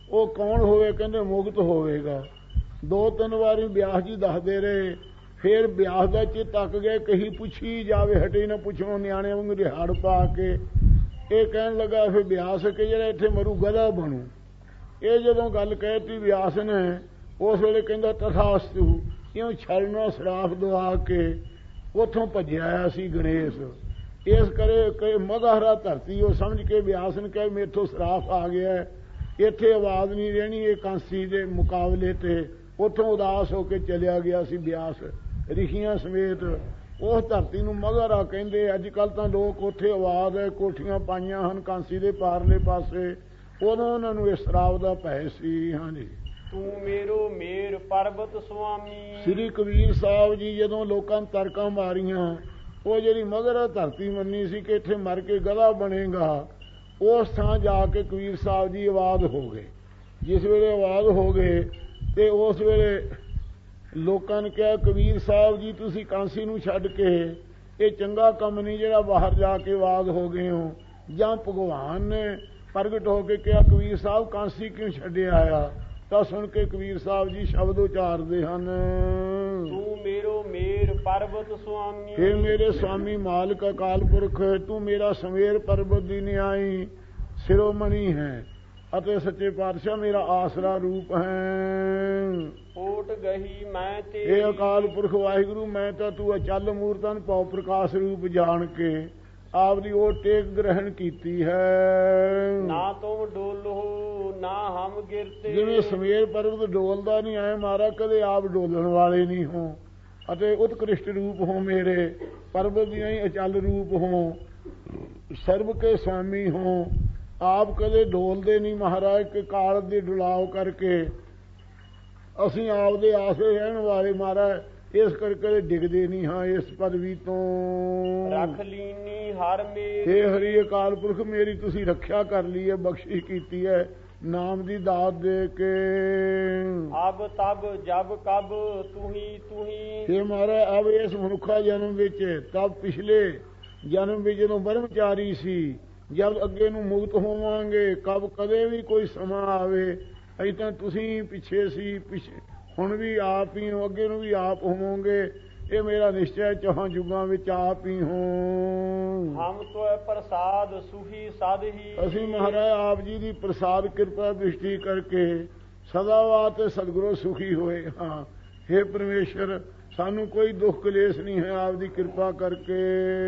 ਉਹ ਕੌਣ ਹੋਵੇ? ਕਹਿੰਦੇ ਮੁਕਤ ਹੋਵੇਗਾ। ਦੋ ਤਿੰਨ ਵਾਰੀ ਬਿਆਸ ਜੀ ਦੱਸਦੇ ਰਹੇ। ਫਿਰ ਬਿਆਸ ਦਾ ਚਿੱਤ ਅੱਕ ਗਏ, ਕਹੀ ਪੁੱਛੀ ਜਾਵੇ ਹਟੇ ਨਾ ਪੁੱਛਣੋਂ, ਨਿਆਣੇ ਵਾਂਗ ਰਿਹਾੜ ਪਾ ਕੇ ਇਹ ਕਹਿਣ ਲੱਗਾ ਫਿਰ ਬਿਆਸ ਕਿ ਜਿਹੜਾ ਇੱਥੇ ਮਰੂ ਗਧਾ ਬਣੂ। ਇਹ ਜਦੋਂ ਗੱਲ ਕਹਿਤੀ ਬਿਆਸ ਨੇ, ਉਸ ਵੇਲੇ ਕਹਿੰਦਾ ਤਥਾਸਤੂ, ਇਉਂ ਛਲਣਾ ਸਰਾਫ ਦਵਾ ਕੇ ਉੱਥੋਂ ਭੱਜਿਆ ਆਇਆ ਸੀ ਗਣੇਸ਼। ਇਸ ਕਰੇ ਕਿ ਮਗਹਰਾ ਧਰਤੀ ਉਹ ਸਮਝ ਕੇ ਬਿਆਸ ਨੇ ਕਹੇ ਮੇਥੋਂ ਸਰਾਫ ਆ ਗਿਆ, ਇੱਥੇ ਆਵਾਜ਼ ਨਹੀਂ ਰਹਿਣੀ ਇਹ ਕਾਂਸੀ ਦੇ ਮੁਕਾਬਲੇ ਤੇ। ਉੱਥੋਂ ਉਦਾਸ ਹੋ ਕੇ ਚਲਿਆ ਗਿਆ ਸੀ ਬਿਆਸ ਰਿਸ਼ੀਆਂ ਸਮੇਤ। ਉਸ ਧਰਤੀ ਨੂੰ ਮਗਹਰਾ ਕਹਿੰਦੇ। ਅੱਜ ਕੱਲ੍ਹ ਤਾਂ ਲੋਕ ਉੱਥੇ ਆਵਾਜ਼ ਹੈ, ਕੋਠੀਆਂ ਪਾਈਆਂ ਹਨ ਕਾਂਸੀ ਦੇ ਪਾਰਲੇ ਪਾਸੇ। ਉਦੋਂ ਉਹਨਾਂ ਨੂੰ ਇਸ ਸ਼ਰਾਬ ਦਾ ਭੈ ਸੀ। ਹਾਂਜੀ, ਤੂੰ ਮੇਰੋ ਮੇਰ ਪਰਬਤ ਸੁਆਮੀ। ਸ੍ਰੀ ਕਬੀਰ ਸਾਹਿਬ ਜੀ ਜਦੋਂ ਲੋਕਾਂ ਨੂੰ ਤਰਕਾਂ ਮਾਰੀਆਂ, ਉਹ ਜਿਹੜੀ ਮਗਹਰਾ ਧਰਤੀ ਮੰਨੀ ਸੀ ਕਿ ਇੱਥੇ ਮਰ ਕੇ ਗਧਾ ਬਣੇਗਾ, ਉਸ ਥਾਂ ਜਾ ਕੇ ਕਬੀਰ ਸਾਹਿਬ ਜੀ ਆਵਾਜ਼ ਹੋ ਗਏ। ਜਿਸ ਵੇਲੇ ਆਵਾਜ਼ ਹੋ ਗਏ ਤੇ ਉਸ ਵੇਲੇ ਲੋਕਾਂ ਨੇ ਕਿਹਾ ਕਬੀਰ ਸਾਹਿਬ ਜੀ ਤੁਸੀਂ ਕਾਂਸੀ ਨੂੰ ਛੱਡ ਕੇ ਇਹ ਚੰਗਾ ਕੰਮ ਨਹੀਂ ਜਿਹੜਾ ਬਾਹਰ ਜਾ ਕੇ ਆਵਾਜ਼ ਹੋ ਗਏ ਹੋ। ਜਾਂ ਭਗਵਾਨ ਨੇ ਪ੍ਰਗਟ ਹੋ ਕੇ ਕਿਹਾ ਕਬੀਰ ਸਾਹਿਬ ਕਾਂਸੀ ਕਿਉਂ ਛੱਡਿਆ ਆ? ਤਾਂ ਸੁਣ ਕੇ ਕਬੀਰ ਸਾਹਿਬ ਜੀ ਸ਼ਬਦ ਉਚਾਰਦੇ ਹਨ, ਤੂੰ ਮੇਰੋ ਮੇਰ ਪਰਬਤ ਸੁਆਮੀ। ਹੇ ਮੇਰੇ ਸਵਾਮੀ ਮਾਲਕ ਅਕਾਲ ਪੁਰਖ, ਤੂੰ ਮੇਰਾ ਸਮੇਰ ਪਰਬਤ ਦੀ ਨਿਆਈ ਸਿਰੋਮਣੀ ਹੈ ਅਤੇ ਸੱਚੇ ਪਾਤਸ਼ਾਹ ਮੇਰਾ ਆਸਰਾ ਰੂਪ ਹੈ। ਓਟ ਗਹੀ ਮੈਂ ਤੇਰੀ। ਇਹ ਅਕਾਲ ਪੁਰਖ ਵਾਹਿਗੁਰੂ, ਮੈਂ ਤਾਂ ਤੂੰ ਅਚਲ ਮੂਰਤਨ ਪਉ ਪ੍ਰਕਾਸ਼ ਰੂਪ ਜਾਣ ਕੇ ਆਪਦੀ ਉਹ ਟੇਕ ਗ੍ਰਹਿਣ ਕੀਤੀ ਹੈ। ਨਾ ਤੁਮ ਡੋਲੋ ਨਾ ਹਮ ਗਿਰਤੇ। ਜਿਵੇਂ ਸਮੇਰ ਪਰਬਤ ਡੋਲਦਾ ਨਹੀਂ ਐ ਮਾਰਾ ਕਦੇ ਆਪ ਡੋਲਣ ਵਾਲੇ ਨਹੀਂ ਹੋ ਅਤੇ ਉਤਕ੍ਰਿਸ਼ਟ ਰੂਪ ਹੋ ਮੇਰੇ ਪਰਬਤ ਦੀਆਂ ਹੀ ਅਚਲ ਰੂਪ ਹੋ, ਸਰਬ ਕੇ ਸਵਾਮੀ ਹੋ। ਆਪ ਕਦੇ ਡੋਲਦੇ ਨਹੀਂ ਮਹਾਰਾਜ ਕਿ ਕਾਲ ਦੇ ਡੁਲਾਓ ਕਰਕੇ ਅਸੀਂ ਆਪ ਦੇ ਆਸਰੇ ਰਹਿਣ ਵਾਲੇ ਮਹਾਰਾਜ, ਇਸ ਕਰਕੇ ਡਿੱਗਦੇ ਨਹੀਂ ਹਾਂ ਇਸ ਪਦਵੀ ਤੋਂ। ਰੱਖ ਲੀਨੀ ਹਰ ਮੇਰੀ। ਹੇ ਹਰੀ ਅਕਾਲ ਪੁਰਖ ਮੇਰੀ ਤੁਸੀਂ ਰੱਖਿਆ ਕਰ ਲਈ ਹੈ, ਬਖਸ਼ਿਸ਼ ਕੀਤੀ ਹੈ ਨਾਮ ਦੀ ਦਾਤ ਦੇ ਕੇ। ਅਬ ਤਬ ਜਬ ਕਬ ਤੂਹੀ ਤੂਹੀ। ਹੇ ਮਹਾਰਾਜ ਅਬ ਇਸ ਮਨੁੱਖਾ ਜਨਮ ਵਿੱਚ, ਤਬ ਪਿਛਲੇ ਜਨਮ ਵਿੱਚ ਜਦੋਂ ਬ੍ਰਹਮਚਾਰੀ ਸੀ, ਜਦ ਅੱਗੇ ਨੂੰ ਮੁਕਤ ਹੋਵਾਂਗੇ, ਕਬ ਕਦੇ ਵੀ ਕੋਈ ਸਮਾਂ ਆਵੇ। ਅਜੇ ਤਾਂ ਤੁਸੀਂ ਪਿੱਛੇ ਸੀ, ਪਿੱਛੇ ਹੁਣ ਵੀ ਆਪ ਹੀ ਹੋ, ਅੱਗੇ ਨੂੰ ਵੀ ਆਪ ਹੋਵੋਗੇ। ਇਹ ਮੇਰਾ ਨਿਸ਼ਚੈ ਚੌਹਾਂ ਯੁੱਗਾਂ ਵਿੱਚ ਆਪ ਹੀ ਹੋ। ਹਮ ਤੋਏ ਪ੍ਰਸਾਦ ਸੁਹੀ ਸਦ ਹੀ। ਅਸੀਂ ਮਹਾਰਾਜ ਆਪ ਜੀ ਦੀ ਪ੍ਰਸਾਦ ਕਿਰਪਾ ਦ੍ਰਿਸ਼ਟੀ ਕਰਕੇ ਸਦਾ ਵਾਸਤੇ ਸਤਿਗੁਰੂ ਸੁਖੀ ਹੋਏ ਹਾਂ। ਹੇ ਪਰਮੇਸ਼ਰ ਸਾਨੂੰ ਕੋਈ ਦੁੱਖ ਕਲੇਸ਼ ਨਹੀਂ ਹੈ ਆਪ ਦੀ ਕਿਰਪਾ ਕਰਕੇ।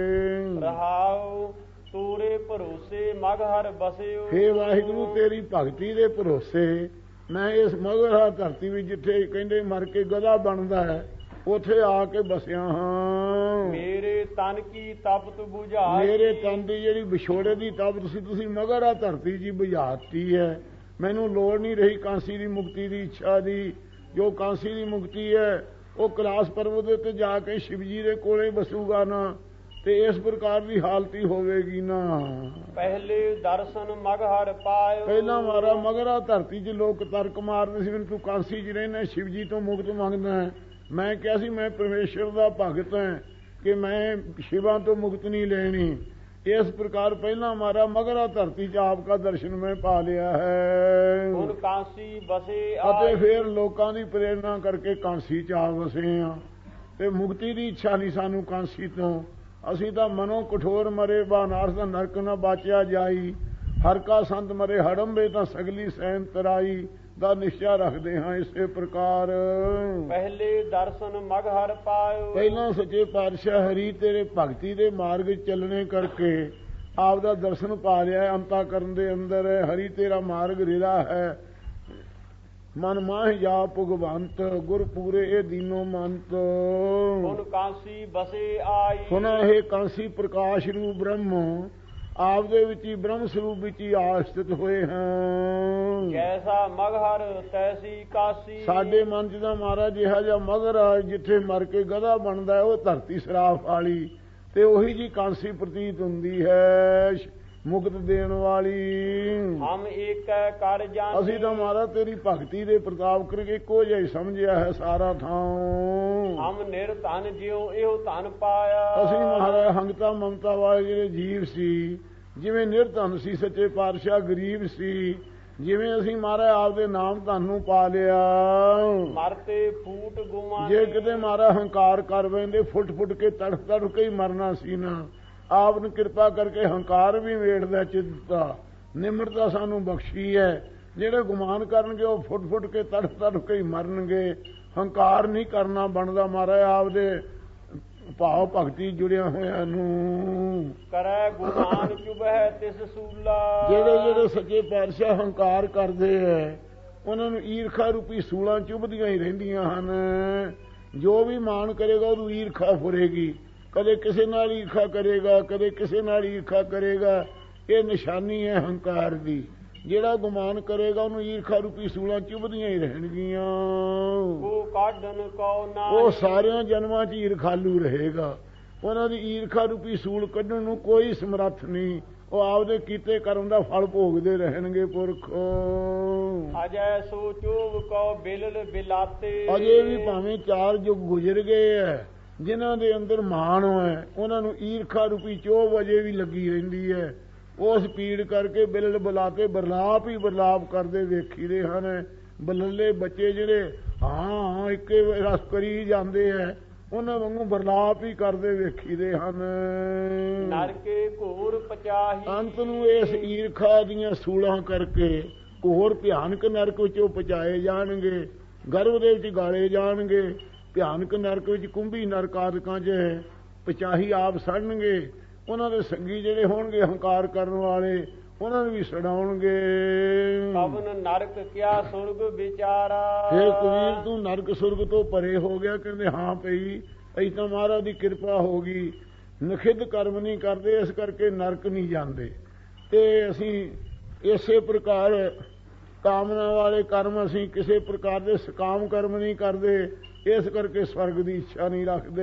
ਰਹਾਉ ਤੋਰੇ ਭਰੋਸੇ ਮਗਹਰ ਬਸਿਓ। ਹੇ ਵਾਹਿਗੁਰੂ ਤੇਰੀ ਭਗਤੀ ਦੇ ਭਰੋਸੇ ਮੈਂ ਇਸ ਮਗਹਰਾ ਧਰਤੀ ਵਿੱਚ ਜਿੱਥੇ ਕਹਿੰਦੇ ਮਰ ਕੇ ਗਧਾ ਬਣਦਾ ਹੈ ਉੱਥੇ ਆ ਕੇ ਬਸਿਆ ਹਾਂ। ਮੇਰੇ ਤਨ ਕੀ ਤਪਤ ਬੁਝਾਈ। ਮੇਰੇ ਤਨ ਦੀ ਜਿਹੜੀ ਵਿਛੋੜੇ ਦੀ ਤਪਤ ਸੀ ਤੁਸੀਂ ਮਗਹਰਾ ਧਰਤੀ ਜੀ ਬੁਝਾਤੀ ਹੈ। ਮੈਨੂੰ ਲੋੜ ਨਹੀਂ ਰਹੀ ਕਾਂਸੀ ਦੀ ਮੁਕਤੀ ਦੀ ਇੱਛਾ ਦੀ। ਜੋ ਕਾਂਸੀ ਦੀ ਮੁਕਤੀ ਹੈ ਉਹ ਕੈਲਾਸ਼ ਪਰਬਤ ਦੇ ਉੱਤੇ ਜਾ ਕੇ ਸ਼ਿਵ ਜੀ ਦੇ ਕੋਲੇ ਬਸੂਗਾ ਨਾ, ਤੇ ਇਸ ਪ੍ਰਕਾਰ ਦੀ ਹਾਲਤ ਹੀ ਹੋਵੇਗੀ ਨਾ। ਪਹਿਲੇ ਦਰਸ਼ਨ ਮਗਹਰ ਪਾਇਓ। ਪਹਿਲਾਂ ਮਾਰਾ ਮਗਹਰਾ ਧਰਤੀ 'ਚ ਲੋਕ ਤਰਕ ਮਾਰਦੇ ਸੀ, ਮੈਨੂੰ ਤੂੰ ਕਾਂਸੀ 'ਚ ਰਹਿਣਾ ਸ਼ਿਵ ਜੀ ਤੋਂ ਮੁਕਤ ਮੰਗਦਾ ਹੈ। ਮੈਂ ਕਿਹਾ ਸੀ ਮੈਂ ਪਰਮੇਸ਼ਰ ਦਾ ਭਗਤ ਹਾਂ ਕਿ ਮੈਂ ਸ਼ਿਵਾਂ ਤੋਂ ਮੁਕਤ ਨਹੀਂ ਲੈਣੀ। ਇਸ ਪ੍ਰਕਾਰ ਪਹਿਲਾਂ ਮਾਰਾ ਮਗਹਰਾ ਧਰਤੀ 'ਚ ਆਪ ਦਾ ਦਰਸ਼ਨ ਮੈਂ ਪਾ ਲਿਆ ਹੈ। ਹੁਣ ਕਾਂਸੀ ਬਸੇ ਅਤੇ ਫਿਰ ਲੋਕਾਂ ਦੀ ਪ੍ਰੇਰਨਾ ਕਰਕੇ ਕਾਂਸੀ 'ਚ ਆ ਵਸੇ ਹਾਂ। ਤੇ ਮੁਕਤੀ ਦੀ ਇੱਛਾ ਨਹੀਂ ਸਾਨੂੰ ਕਾਂਸੀ ਤੋਂ। ਅਸੀਂ ਤਾਂ ਮਨੋਂ ਕਠੋਰ ਮਰੇ ਬਾਨਾਰਸ ਦਾ ਨਰਕ ਨਾ ਬਾਚਿਆ ਜਾਈ। ਹਰ ਕਾ ਸੰਤ ਮਰੇ ਹੜੰਬੇ ਤਾਂ ਸਗਲੀ ਸੈਨ ਤਰਾਈ ਦਾ ਨਿਸ਼ਚਾ ਰੱਖਦੇ ਹਾਂ। ਇਸੇ ਪ੍ਰਕਾਰ ਪਹਿਲੇ ਦਰਸ਼ਨ ਮਗਹਰ ਪਾਇਓ। ਪਹਿਲਾਂ ਸੱਚੇ ਪਾਤਸ਼ਾਹ ਹਰੀ ਤੇਰੇ ਭਗਤੀ ਦੇ ਮਾਰਗ ਚੱਲਣੇ ਕਰਕੇ ਆਪ ਦਾ ਦਰਸ਼ਨ ਪਾ ਲਿਆ। ਅੰਤਾ ਕਰਨ ਦੇ ਅੰਦਰ ਹਰੀ ਤੇਰਾ ਮਾਰਗ ਰਿਲਾ ਹੈ। ਮਨ ਮਾਹਿ ਜਾ ਭਗਵੰਤ ਗੁਰ ਪੂਰੇ ਇਹ ਦੀਨੋ ਮੰਤ। ਹੁਣ ਕਾਂਸੀ ਬਸੇ ਆਈ। ਸੁਣਾ ਇਹ ਕਾਂਸੀ ਪ੍ਰਕਾਸ਼ ਰੂਪ ਬ੍ਰਹਮ ਆਪ ਦੇ ਵਿੱਚ ਹੀ ਬ੍ਰਹਮ ਸਰੂਪ ਵਿੱਚ ਹੀ ਆਸਥਿਤ ਹੋਏ ਹਾਂ। ਜੈਸਾ ਮਗਹਰ ਤੈਸੀ ਕਾਸੀ। ਸਾਡੇ ਮਨ 'ਚ ਦਾ ਮਹਾਰਾਜ ਜਿਹਾ ਜਿਹਾ ਮਗਹਰ ਜਿੱਥੇ ਮਰ ਕੇ ਗਧਾ ਬਣਦਾ ਉਹ ਧਰਤੀ ਸਰਾਫ ਵਾਲੀ ਤੇ ਉਹੀ ਜੀ ਕਾਂਸੀ ਪ੍ਰਤੀਤ ਹੁੰਦੀ ਹੈ ਮੁਕਤ ਦੇਣ ਵਾਲੀ। ਹਮ ਏਕ ਕਰ ਜਾਣੀ। ਅਸੀਂ ਤਾਂ ਮਹਾਰਾਜ ਤੇਰੀ ਭਗਤੀ ਦੇ ਪ੍ਰਤਾਪ ਕਰਕੇ ਇੱਕੋ ਜਿਹਾ ਹੀ ਸਮਝਿਆ ਹੈ ਸਾਰਾ ਥਾਂ। ਹਮ ਨਿਰਧਨ ਜਿਉ ਇਹੋ ਧਨ ਪਾਇਆ। ਅਸੀਂ ਮਹਾਰਾਜ ਹੰਗਤਾ ਮਮਤਾ ਵਾਲੇ ਜਿਹੜੇ ਜੀਵ ਸੀ, ਜਿਵੇਂ ਨਿਰਧਨ ਸੀ ਸੱਚੇ ਪਾਤਸ਼ਾਹ ਗਰੀਬ ਸੀ, ਜਿਵੇਂ ਅਸੀਂ ਮਹਾਰਾਜ ਆਪਦੇ ਨਾਮ ਤੁਹਾਨੂੰ ਪਾ ਲਿਆ, ਮਰਤੇ ਫੂਟ ਗੁਮਾਨੀ। ਜੇ ਕਿਤੇ ਮਹਾਰਾਜ ਹੰਕਾਰ ਕਰ ਬੈਂਦੇ ਫੁੱਟ ਫੁੱਟ ਕੇ ਤੜਫ ਤੜਫ ਕੇ ਹੀ ਮਰਨਾ ਸੀ ਨਾ। ਆਪ ਨੂੰ ਕਿਰਪਾ ਕਰਕੇ ਹੰਕਾਰ ਵੀ ਵੇੜਦਾ ਚਿੱਤਾ, ਨਿਮਰਤਾ ਸਾਨੂੰ ਬਖਸ਼ੀ ਹੈ। ਜਿਹੜੇ ਗੁਮਾਨ ਕਰਨਗੇ ਉਹ ਫੁੱਟ ਫੁੱਟ ਕੇ ਤੜਫ ਤੜਫ ਕੇ ਹੀ ਮਰਨਗੇ। ਹੰਕਾਰ ਨਹੀਂ ਕਰਨਾ ਬਣਦਾ ਮਹਾਰਾਜ ਆਪਦੇ ਭਾਵ ਭਗਤੀ ਜੁੜਿਆ ਹੋਇਆਂ ਨੂੰ। ਕਰੈ ਗੁਮਾਨ ਚੁਬਹਿ ਤਿਸ ਸੂਲਾ। ਜਿਹੜੇ ਜਿਹੜੇ ਸੱਚੇ ਪਾਤਸ਼ਾਹ ਹੰਕਾਰ ਕਰਦੇ ਹੈ ਉਹਨਾਂ ਨੂੰ ਈਰਖਾ ਰੂਪੀ ਸੂਲਾਂ ਚੁਭਦੀਆਂ ਹੀ ਰਹਿੰਦੀਆਂ ਹਨ। ਜੋ ਵੀ ਮਾਣ ਕਰੇਗਾ ਉਹਨੂੰ ਈਰਖਾ ਫੁਰੇਗੀ। ਕਦੇ ਕਿਸੇ ਨਾਲ ਈਰਖਾ ਕਰੇਗਾ, ਕਦੇ ਕਿਸੇ ਨਾਲ ਈਰਖਾ ਕਰੇਗਾ। ਇਹ ਨਿਸ਼ਾਨੀ ਹੈ ਹੰਕਾਰ ਦੀ। ਜਿਹੜਾ ਗੁਮਾਨ ਕਰੇਗਾ ਉਹਨੂੰ ਈਰਖਾ ਰੂਪੀ ਸੂਲਾਂ ਚੁਭਦੀਆਂ ਹੀ ਰਹਿਣਗੀਆਂ। ਉਹ ਕਾਢਨ ਕੋ ਨਾ, ਉਹ ਸਾਰਿਆਂ ਜਨਮਾਂ 'ਚ ਈਰਖਾਲੂ ਰਹੇਗਾ। ਉਹਨਾਂ ਦੀ ਈਰਖਾ ਰੂਪੀ ਸੂਲ ਕੱਢਣ ਨੂੰ ਕੋਈ ਸਮਰੱਥ ਨਹੀਂ। ਉਹ ਆਪਦੇ ਕੀਤੇ ਕਰਮ ਦਾ ਫਲ ਭੋਗਦੇ ਰਹਿਣਗੇ ਪੁਰਖ। ਅਜੈ ਸੋ ਚੋਵ ਕੋ ਬਿਲਲ ਬਿਲਾਤੇ। ਅਜੇ ਵੀ ਭਾਵੇਂ ਚਾਰ ਯੁੱਗ ਗੁਜ਼ਰ ਗਏ ਹੈ, ਜਿਨ੍ਹਾਂ ਦੇ ਅੰਦਰ ਮਾਣ ਹੈ ਉਹਨਾਂ ਨੂੰ ਈਰਖਾ ਰੂਪੀ ਚੋਭ ਅਜੇ ਵੀ ਲੱਗੀ ਰਹਿੰਦੀ ਹੈ। ਉਸ ਪੀੜ ਕਰਕੇ ਬਿਲਲ ਬੁਲਾਤੇ ਬਰਲਾਪ ਹੀ ਬਰਲਾਪ ਕਰਦੇ ਵੇਖੀਦੇ ਹਨ। ਬਲੱਲੇ ਬੱਚੇ ਜਿਹੜੇ ਹਾਂ ਹਾਂ ਇੱਕੇ ਰਸ ਕਰੀ ਜਾਂਦੇ ਹੈ, ਉਹਨਾਂ ਵਾਂਗੂ ਬਰਲਾਪ ਹੀ ਕਰਦੇ ਵੇਖੀਦੇ ਹਨ। ਨਰਕੇ ਘੋਰ ਪਚਾਹੀ। ਅੰਤ ਨੂੰ ਇਸ ਈਰਖਾ ਦੀਆਂ ਸੂਲਾਂ ਕਰਕੇ ਘੋਰ ਭਿਆਨਕ ਨਰਕ ਵਿੱਚ ਉਹ ਪਚਾਏ ਜਾਣਗੇ। ਗਰਭ ਦੇ ਵਿੱਚ ਗਾਲੇ ਜਾਣਗੇ। ਭਿਆਨਕ ਨਰਕ ਵਿੱਚ ਕੁੰਭੀ ਨਰਕ ਆਦਿਕਾਂ 'ਚ ਪਚਾਹੀ ਆਪ ਸੜਨਗੇ। ਉਹਨਾਂ ਦੇ ਸੰਗੀ ਜਿਹੜੇ ਹੋਣਗੇ ਹੰਕਾਰ ਕਰਨ ਵਾਲੇ ਉਹਨਾਂ ਨੂੰ ਵੀ ਸੜਾਉਣਗੇ। ਪਵਨ ਨਰਕ ਕਿਆ ਸੁਰਗ ਵਿਚਾਰਾ। ਫਿਰ ਕਬੀਰ ਤੂੰ ਨਰਕ ਸੁਰਗ ਤੋਂ ਪਰੇ ਹੋ ਗਿਆ। ਕਹਿੰਦੇ ਹਾਂ ਪਈ ਅਸੀਂ ਤਾਂ ਮਹਾਰਾਜ ਦੀ ਕਿਰਪਾ ਹੋ ਗਈ। ਨਖਿੱਧ ਕਰਮ ਨਹੀਂ ਕਰਦੇ ਇਸ ਕਰਕੇ ਨਰਕ ਨਹੀਂ ਜਾਂਦੇ। ਤੇ ਅਸੀਂ ਇਸੇ ਪ੍ਰਕਾਰ ਕਾਮਨਾ ਵਾਲੇ ਕਰਮ ਅਸੀਂ ਕਿਸੇ ਪ੍ਰਕਾਰ ਦੇ ਸਕਾਮ ਕਰਮ ਨਹੀਂ ਕਰਦੇ। ਇਸ ਕਰਕੇ ਸਵਰਗ ਦੀ ਇੱਛਾ ਨਹੀਂ ਰੱਖਦੇ।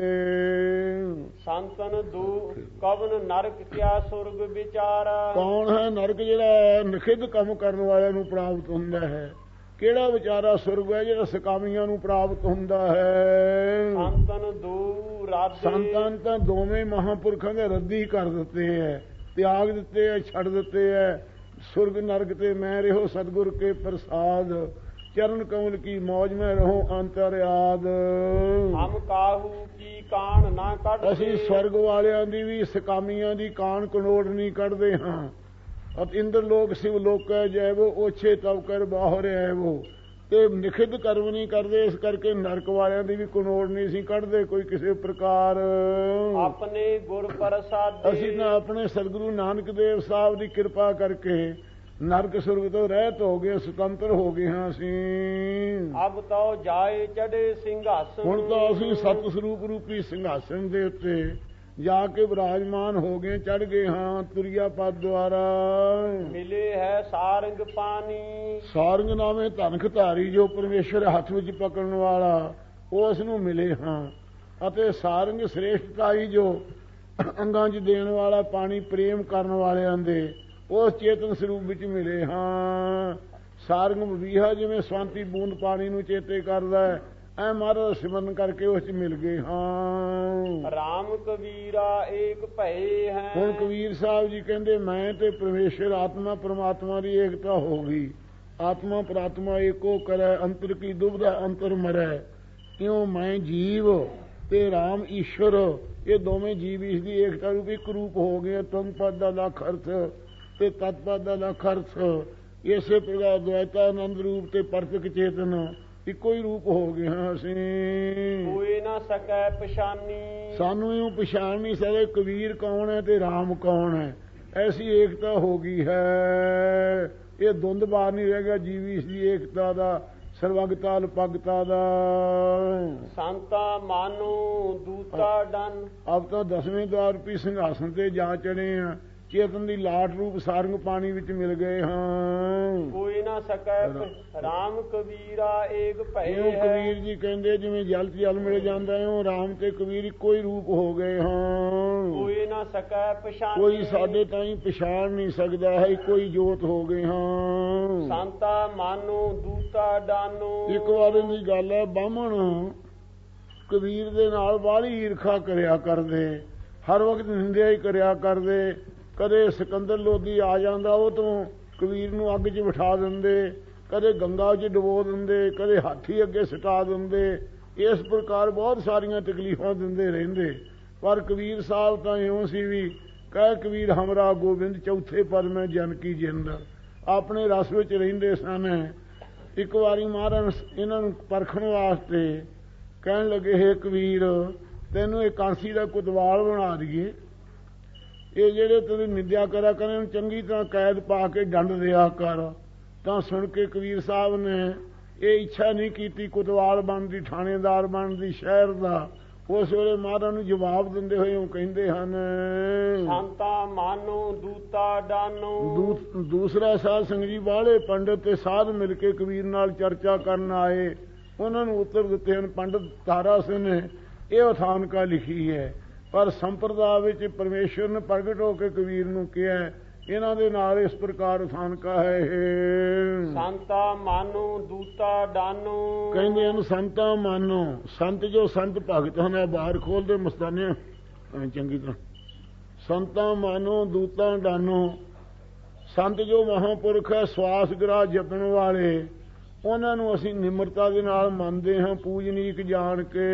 ਸੰਤਨ ਦੂ ਕਵਨ ਨਰਕ ਕਿਆ ਸੁਰਗ ਵਿਚਾਰਾ। ਕੌਣ ਹੈ ਨਰਕ? ਜਿਹੜਾ ਨਖਿੱਧ ਕੰਮ ਕਰਨ ਵਾਲਿਆਂ ਨੂੰ ਪ੍ਰਾਪਤ ਹੁੰਦਾ ਹੈ। ਕਿਹੜਾ ਵਿਚਾਰਾ ਸੁਰਗ ਹੈ? ਜਿਹੜਾ ਸਕਾਮੀਆਂ ਨੂੰ ਪ੍ਰਾਪਤ ਹੁੰਦਾ ਹੈ। ਸੰਤਨ ਦੂ ਰੱਦ। ਸੰਤਾਂ ਤਾਂ ਦੋਵੇਂ ਮਹਾਂਪੁਰਖਾਂ ਦੇ ਰੱਦੀ ਕਰ ਦਿੱਤੇ ਹੈ, ਤਿਆਗ ਦਿੱਤੇ ਹੈ, ਛੱਡ ਦਿੱਤੇ ਹੈ। ਸੁਰਗ ਨਰਕ ਤੇ ਮੈਂ ਰਹੋ ਸਤਿਗੁਰ ਕੇ ਪ੍ਰਸਾਦ। ਚਰਨ ਕਮਲ ਕੀ ਮੌਜ ਮੈਂ ਰਹੋ ਅੰਤਰਿਆਦ। ਹਮ ਕਾਹੂ ਕੀ ਕਾਣ ਨਾ ਕੱਢ। ਅਸੀਂ ਸਵਰਗ ਵਾਲਿਆਂ ਦੀ ਵੀ ਸਕਾਮੀਆਂ ਦੀ ਕਾਣ ਕਨੋੜ ਨਹੀਂ ਕੱਢਦੇ ਹਾਂ। ਅਤ ਇੰਦਰ ਲੋਕ ਸਿਵ ਲੋਕੈ ਜੈਵੋ ਓਛੇ ਤਬ ਕਰ ਬਾਹਰ ਐਵੋ। ਤੇ ਨਿਖਿੱਧ ਕਰਮ ਨਹੀਂ ਕਰਦੇ ਇਸ ਕਰਕੇ ਨਰਕ ਵਾਲਿਆਂ ਦੀ ਵੀ ਕਨੋੜ ਨਹੀਂ ਸੀ ਕੱਢਦੇ ਕੋਈ ਕਿਸੇ ਪ੍ਰਕਾਰ। ਆਪਣੇ ਗੁਰ ਪ੍ਰਸਾਦ। ਅਸੀਂ ਨਾ ਆਪਣੇ ਸਤਿਗੁਰੂ ਨਾਨਕ ਦੇਵ ਸਾਹਿਬ ਦੀ ਕਿਰਪਾ ਕਰਕੇ ਨਰਕ ਸੁਰਗ ਤੋਂ ਰਹਿਤ ਹੋ ਗਏ, ਸੁਤੰਤਰ ਹੋ ਗਏ ਹਾਂ ਅਸੀਂ। ਅਬ ਤੋ ਜਾਏ ਚੜੇ ਸਿੰਘਾਸਨ। ਹੁਣ ਤਾਂ ਅਸੀਂ ਸਤ ਸਰੂਪ ਰੂਪੀ ਸਿੰਘਾਸਨ ਦੇ ਉੱਤੇ ਜਾ ਕੇ ਵਿਰਾਜਮਾਨ ਹੋ ਗਏ, ਚੜ ਗਏ ਹਾਂ ਤੁਰਿਆ ਪਦ ਦੁਆਰਾ। ਮਿਲੇ ਹੈ ਸਾਰੰਗ ਪਾਣੀ। ਸਾਰੰਗ ਨਾਮੇ ਧਨਖ ਧਾਰੀ ਜੋ ਪਰਮੇਸ਼ਰ ਹੱਥ ਵਿੱਚ ਪਕੜਨ ਵਾਲਾ ਉਸ ਨੂੰ ਮਿਲੇ ਹਾਂ। ਅਤੇ ਸਾਰੰਗ ਸ੍ਰੇਸ਼ਟਤਾਈ ਜੋ ਅੰਗਾਂ 'ਚ ਦੇਣ ਵਾਲਾ ਪਾਣੀ ਪ੍ਰੇਮ ਕਰਨ ਵਾਲਿਆਂ ਦੇ ਉਸ ਚੇਤਨ ਸਰੂਪ ਵਿੱਚ ਮਿਲੇ ਹਾਂ। ਸਾਰੰਗ ਬਵੀਹਾ ਜਿਵੇਂ ਸਵਾਂਤੀ ਬੂੰਦ ਪਾਣੀ ਨੂੰ ਚੇਤੇ ਕਰਦਾ ਹੈ, ਐ ਮਹਾਰਾਜ ਸਿਮਰਨ ਕਰਕੇ ਉਸ 'ਚ ਮਿਲ ਗਏ ਹਾਂ। ਰਾਮ ਕਬੀਰਾ ਏਕ ਭਏ ਹੈ। ਹੁਣ ਕਬੀਰ ਸਾਹਿਬ ਜੀ ਕਹਿੰਦੇ ਮੈਂ ਤੇ ਪਰਮੇਸ਼ਰ ਆਤਮਾ ਪਰਮਾਤਮਾ ਦੀ ਏਕਤਾ ਹੋ ਗਈ। ਆਤਮਾ ਪ੍ਰਾਤਮਾ ਏਕੋ ਕਰੈ ਅੰਤਰ ਕੀ ਦੁਬਦਾ ਅੰਤਰ ਮਰੈ। ਕਿਉਂ ਮੈਂ ਜੀਵ ਤੇ ਰਾਮ ਈਸ਼ਵਰ ਇਹ ਦੋਵੇਂ ਜੀਵ ਇਸ ਦੀ ਏਕਤਾ ਰੂਪ ਇੱਕ ਰੂਪ ਹੋ ਗਏ। ਤਨ ਪਦ ਦਾ ਲੱਖ ਅਰਥ ਤੇ ਤਤ ਪਦ ਦਾ ਲੱਖ ਅਰਥ। ਇਸੇ ਪ੍ਰਕਾਰ ਦ્વੈਤਾ ਆਨੰਦ ਰੂਪ ਤੇ ਪਰਤਕ ਚੇਤਨ ਇੱਕੋ ਹੀ ਰੂਪ ਹੋ ਗਏ ਹਾਂ ਅਸੀਂ। ਕੋਈ ਨਾ ਸਕੈ ਪਛਾਨੀ। ਸਾਨੂੰ ਇਹਨੂੰ ਪਛਾਣ ਨਹੀਂ ਸਕਦੇ ਕਬੀਰ ਕੌਣ ਹੈ ਤੇ ਰਾਮ ਕੌਣ ਹੈ। ਐਸੀ ਏਕਤਾ ਹੋ ਗਈ ਹੈ। ਇਹ ਧੁੰਦ ਬਾਹਰ ਨਹੀਂ ਰਹਿ ਗਿਆ ਜੀਵੀ ਇਸ ਦੀ ਏਕਤਾ ਦਾ, ਸਰਵਗਤਾ ਲਪਗਤਾ ਦਾ। ਸੰਤਾ ਮਾਨੋ ਦੂਤਾ ਡਨ। ਅਬ ਤਾਂ ਦਸਵੇਂ ਦਵਾਰ ਰੂਪੀ ਸਿੰਘਾਸਨ ਤੇ ਜਾ ਚੜੇ ਆ। ਚੇਤਨ ਦੀ ਲਾਟ ਰੂਪ ਸਾਰੰਗ ਪਾਣੀ ਵਿੱਚ ਮਿਲ ਗਏ ਹਾਂ। ਕੋਈ ਨਾ ਸਕੈ ਰਾਮ ਕਬੀਰਾ ਏਕ ਭਏ ਹੈ। ਕਬੀਰ ਜੀ ਕਹਿੰਦੇ ਜਿਵੇਂ ਜਲ 'ਚ ਜਲ ਮਿਲ ਜਾਂਦਾ ਹੈ ਉਹ ਰਾਮ ਤੇ ਕਬੀਰ ਇੱਕੋ ਹੀ ਰੂਪ ਹੋ ਗਏ ਹਾਂ। ਕੋਈ ਨਾ ਸਕੈ ਪਛਾਨੀ। ਕੋਈ ਸਾਡੇ ਤਾਈਂ ਪਛਾਣ ਨਹੀਂ ਸਕਦਾ ਹੈ, ਇੱਕੋ ਹੀ ਜੋਤ ਹੋ ਗਏ ਹਾਂ। ਸੰਤਾ ਮਾਨੋ ਦੂਤਾ ਡਾਨੋ। ਇੱਕ ਵਾਰ ਦੀ ਗੱਲ ਹੈ, ਬਾਹਮਣ ਕਬੀਰ ਦੇ ਨਾਲ ਬਾਹਲੀ ਈਰਖਾ ਕਰਿਆ ਕਰਦੇ, ਹਰ ਵਕਤ ਨਿੰਦਿਆ ਹੀ ਕਰਿਆ ਕਰਦੇ। ਕਦੇ ਸਿਕੰਦਰ ਲੋਧੀ ਆ ਜਾਂਦਾ, ਉਹ ਤੋਂ ਕਬੀਰ ਨੂੰ ਅੱਗ 'ਚ ਬਿਠਾ ਦਿੰਦੇ, ਕਦੇ ਗੰਗਾ 'ਚ ਡੁਬੋ ਦਿੰਦੇ, ਕਦੇ ਹਾਥੀ ਅੱਗੇ ਸਟਾ ਦਿੰਦੇ। ਇਸ ਪ੍ਰਕਾਰ ਬਹੁਤ ਸਾਰੀਆਂ ਤਕਲੀਫਾਂ ਦਿੰਦੇ ਰਹਿੰਦੇ। ਪਰ ਕਬੀਰ ਸਾਹਿਬ ਤਾਂ ਇਉਂ ਸੀ ਵੀ ਕਹਿ ਕਬੀਰ ਹਮਰਾ ਗੋਬਿੰਦ ਚੌਥੇ ਪਦ ਮੈਂ ਜਨ ਕੀ ਜਿੰਦ, ਆਪਣੇ ਰਸ ਵਿੱਚ ਰਹਿੰਦੇ ਸਨ। ਇੱਕ ਵਾਰੀ ਮਹਾਰਾਜ ਇਹਨਾਂ ਨੂੰ ਪਰਖਣ ਵਾਸਤੇ ਕਹਿਣ ਲੱਗੇ, ਹੇ ਕਬੀਰ ਤੈਨੂੰ ਇਹ ਕਾਂਸੀ ਦਾ ਕੁਤਵਾਲ ਬਣਾ ਦਈਏ, ਇਹ ਜਿਹੜੇ ਤੇਰੀ ਨਿੰਦਿਆ ਕਰਿਆ ਕਰਨ ਇਹਨੂੰ ਚੰਗੀ ਤਰ੍ਹਾਂ ਕੈਦ ਪਾ ਕੇ ਡੰਡ ਦਿਆ ਕਰ। ਤਾਂ ਸੁਣ ਕੇ ਕਬੀਰ ਸਾਹਿਬ ਨੇ ਇਹ ਇੱਛਾ ਨਹੀਂ ਕੀਤੀ ਕੁਤਵਾਲ ਬਣਦੀ, ਥਾਣੇਦਾਰ ਬਣਦੀ ਸ਼ਹਿਰ ਦਾ। ਉਸ ਵੇਲੇ ਮਹਾਰਾਜ ਨੂੰ ਜਵਾਬ ਦਿੰਦੇ ਹੋਏ ਉਹ ਕਹਿੰਦੇ ਹਨ, ਸੰਤਾ ਮਾਨੋ ਦੂਤਾ ਡਾਨੋ। ਦੂਸਰਾ ਸਾਧ ਸੰਗਤ ਜੀ ਬਾਹਲੇ ਪੰਡਤ ਤੇ ਸਾਧ ਮਿਲ ਕੇ ਕਬੀਰ ਨਾਲ ਚਰਚਾ ਕਰਨ ਆਏ। ਉਹਨਾਂ ਨੂੰ ਉੱਤਰ ਦਿੱਤੇ ਹਨ। ਪੰਡਤ ਤਾਰਾ ਸਿੰਘ ਨੇ ਇਹ ਉਥਾਨਕਾ ਲਿਖੀ ਹੈ, ਪਰ ਸੰਪਰਦਾ ਵਿੱਚ ਪਰਮੇਸ਼ਵਰ ਨੇ ਪ੍ਰਗਟ ਹੋ ਕੇ ਕਬੀਰ ਨੂੰ ਕਿਹਾ। ਇਹਨਾਂ ਦੇ ਨਾਲ ਇਸ ਪ੍ਰਕਾਰ ਉਥਾਨਕਾ ਹੈ, ਸੰਤਾ ਮਾਨੋ ਦੂਤਾ ਡਾਨੋ। ਕਹਿੰਦੇ ਹਨ ਸੰਤਾ ਮਾਨੋ, ਸੰਤ ਜੋ ਸੰਤ ਭਗਤ ਹਨ, ਬਾਹਰ ਖੋਲਦੇ ਮਸਤਾਨੇ ਚੰਗੀ ਤਰ੍ਹਾਂ। ਸੰਤਾ ਮਾਨੋ ਦੂਤਾ ਡਾਨੋ, ਸੰਤ ਜੋ ਮਹਾਂਪੁਰਖ ਹੈ, ਸਵਾਸ ਗ੍ਰਾਹ ਜਪਣ ਵਾਲੇ, ਉਹਨਾਂ ਨੂੰ ਅਸੀਂ ਨਿਮਰਤਾ ਦੇ ਨਾਲ ਮੰਨਦੇ ਹਾਂ, ਪੂਜਨੀਕ ਜਾਣ ਕੇ।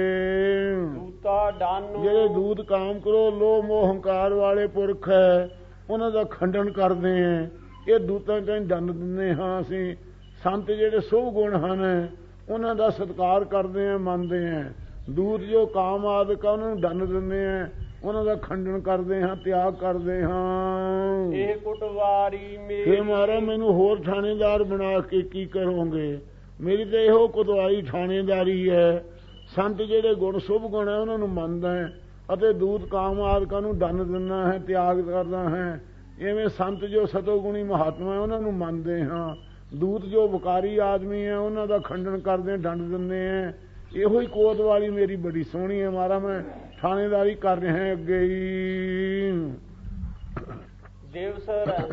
ਦੂਤਾ ਡਾਨੋ, ਜਿਹੜੇ ਦੂਤ ਕਾਮ ਕਰੋ ਲੋਭ ਮੋਹ ਹੰਕਾਰ ਵਾਲੇ ਪੁਰਖ ਹੈ, ਉਹਨਾਂ ਦਾ ਖੰਡਨ ਕਰਦੇ ਹਾਂ। ਇਹ ਦੂਤਾਂ ਚ ਦੰਡ ਦਿੰਦੇ ਹਾਂ ਅਸੀਂ। ਸੰਤ ਜਿਹੜੇ ਸੋਭ ਗੁਣ ਹਨ ਉਹਨਾਂ ਦਾ ਸਤਿਕਾਰ ਕਰਦੇ ਹਾਂ, ਮੰਨਦੇ ਹਾਂ। ਦੂਤ ਜੋ ਕਾਮ ਆਦਿਕ ਉਹਨਾਂ ਨੂੰ ਦੰਡ ਦਿੰਦੇ ਹਾਂ, ਉਹਨਾਂ ਦਾ ਖੰਡਨ ਕਰਦੇ ਹਾਂ, ਤਿਆਗ ਕਰਦੇ ਹਾਂ। ਇਹ ਕੁਟਵਾਰੀ ਮੇਰੀ, ਫੇ ਮਹਾਰਾਜ ਮੈਨੂੰ ਹੋਰ ਥਾਣੇਦਾਰ ਬਣਾ ਕੇ ਕੀ ਕਰੋਗੇ? ਮੇਰੀ ਤਾਂ ਇਹੋ ਕੁਤਵਾਈ ਥਾਣੇਦਾਰੀ ਹੈ। ਸੰਤ ਜਿਹੜੇ ਗੁਣ ਸ਼ੁਭ ਗੁਣ ਹੈ ਉਹਨਾਂ ਨੂੰ ਮੰਨਦਾ ਹੈ, ਅਤੇ ਦੂਤ ਕਾਮ ਆਦਿਕਾਂ ਨੂੰ ਦੰਡ ਦਿੰਦਾ ਹੈ, ਤਿਆਗ ਕਰਦਾ ਹੈ। ਇਵੇਂ ਸੰਤ ਜੋ ਸਤੋਗੁਣੀ ਮਹਾਤਮਾ ਹੈ ਉਹਨਾਂ ਨੂੰ ਮੰਨਦੇ ਹਾਂ। ਦੂਤ ਜੋ ਵਿਕਾਰੀ ਆਦਮੀ ਹੈ ਉਹਨਾਂ ਦਾ ਖੰਡਨ ਕਰਦੇ, ਦੰਡ ਦਿੰਦੇ ਹੈ। ਇਹੋ ਹੀ ਕੋਤਵਾਲੀ ਮੇਰੀ ਬੜੀ ਸੋਹਣੀ ਹੈ ਮਹਾਰਾਜ, ਮੈਂ ਥਾਣੇਦਾਰੀ ਕਰ ਰਿਹਾ ਅੱਗੇ ਹੀ। ਦਿਵਸ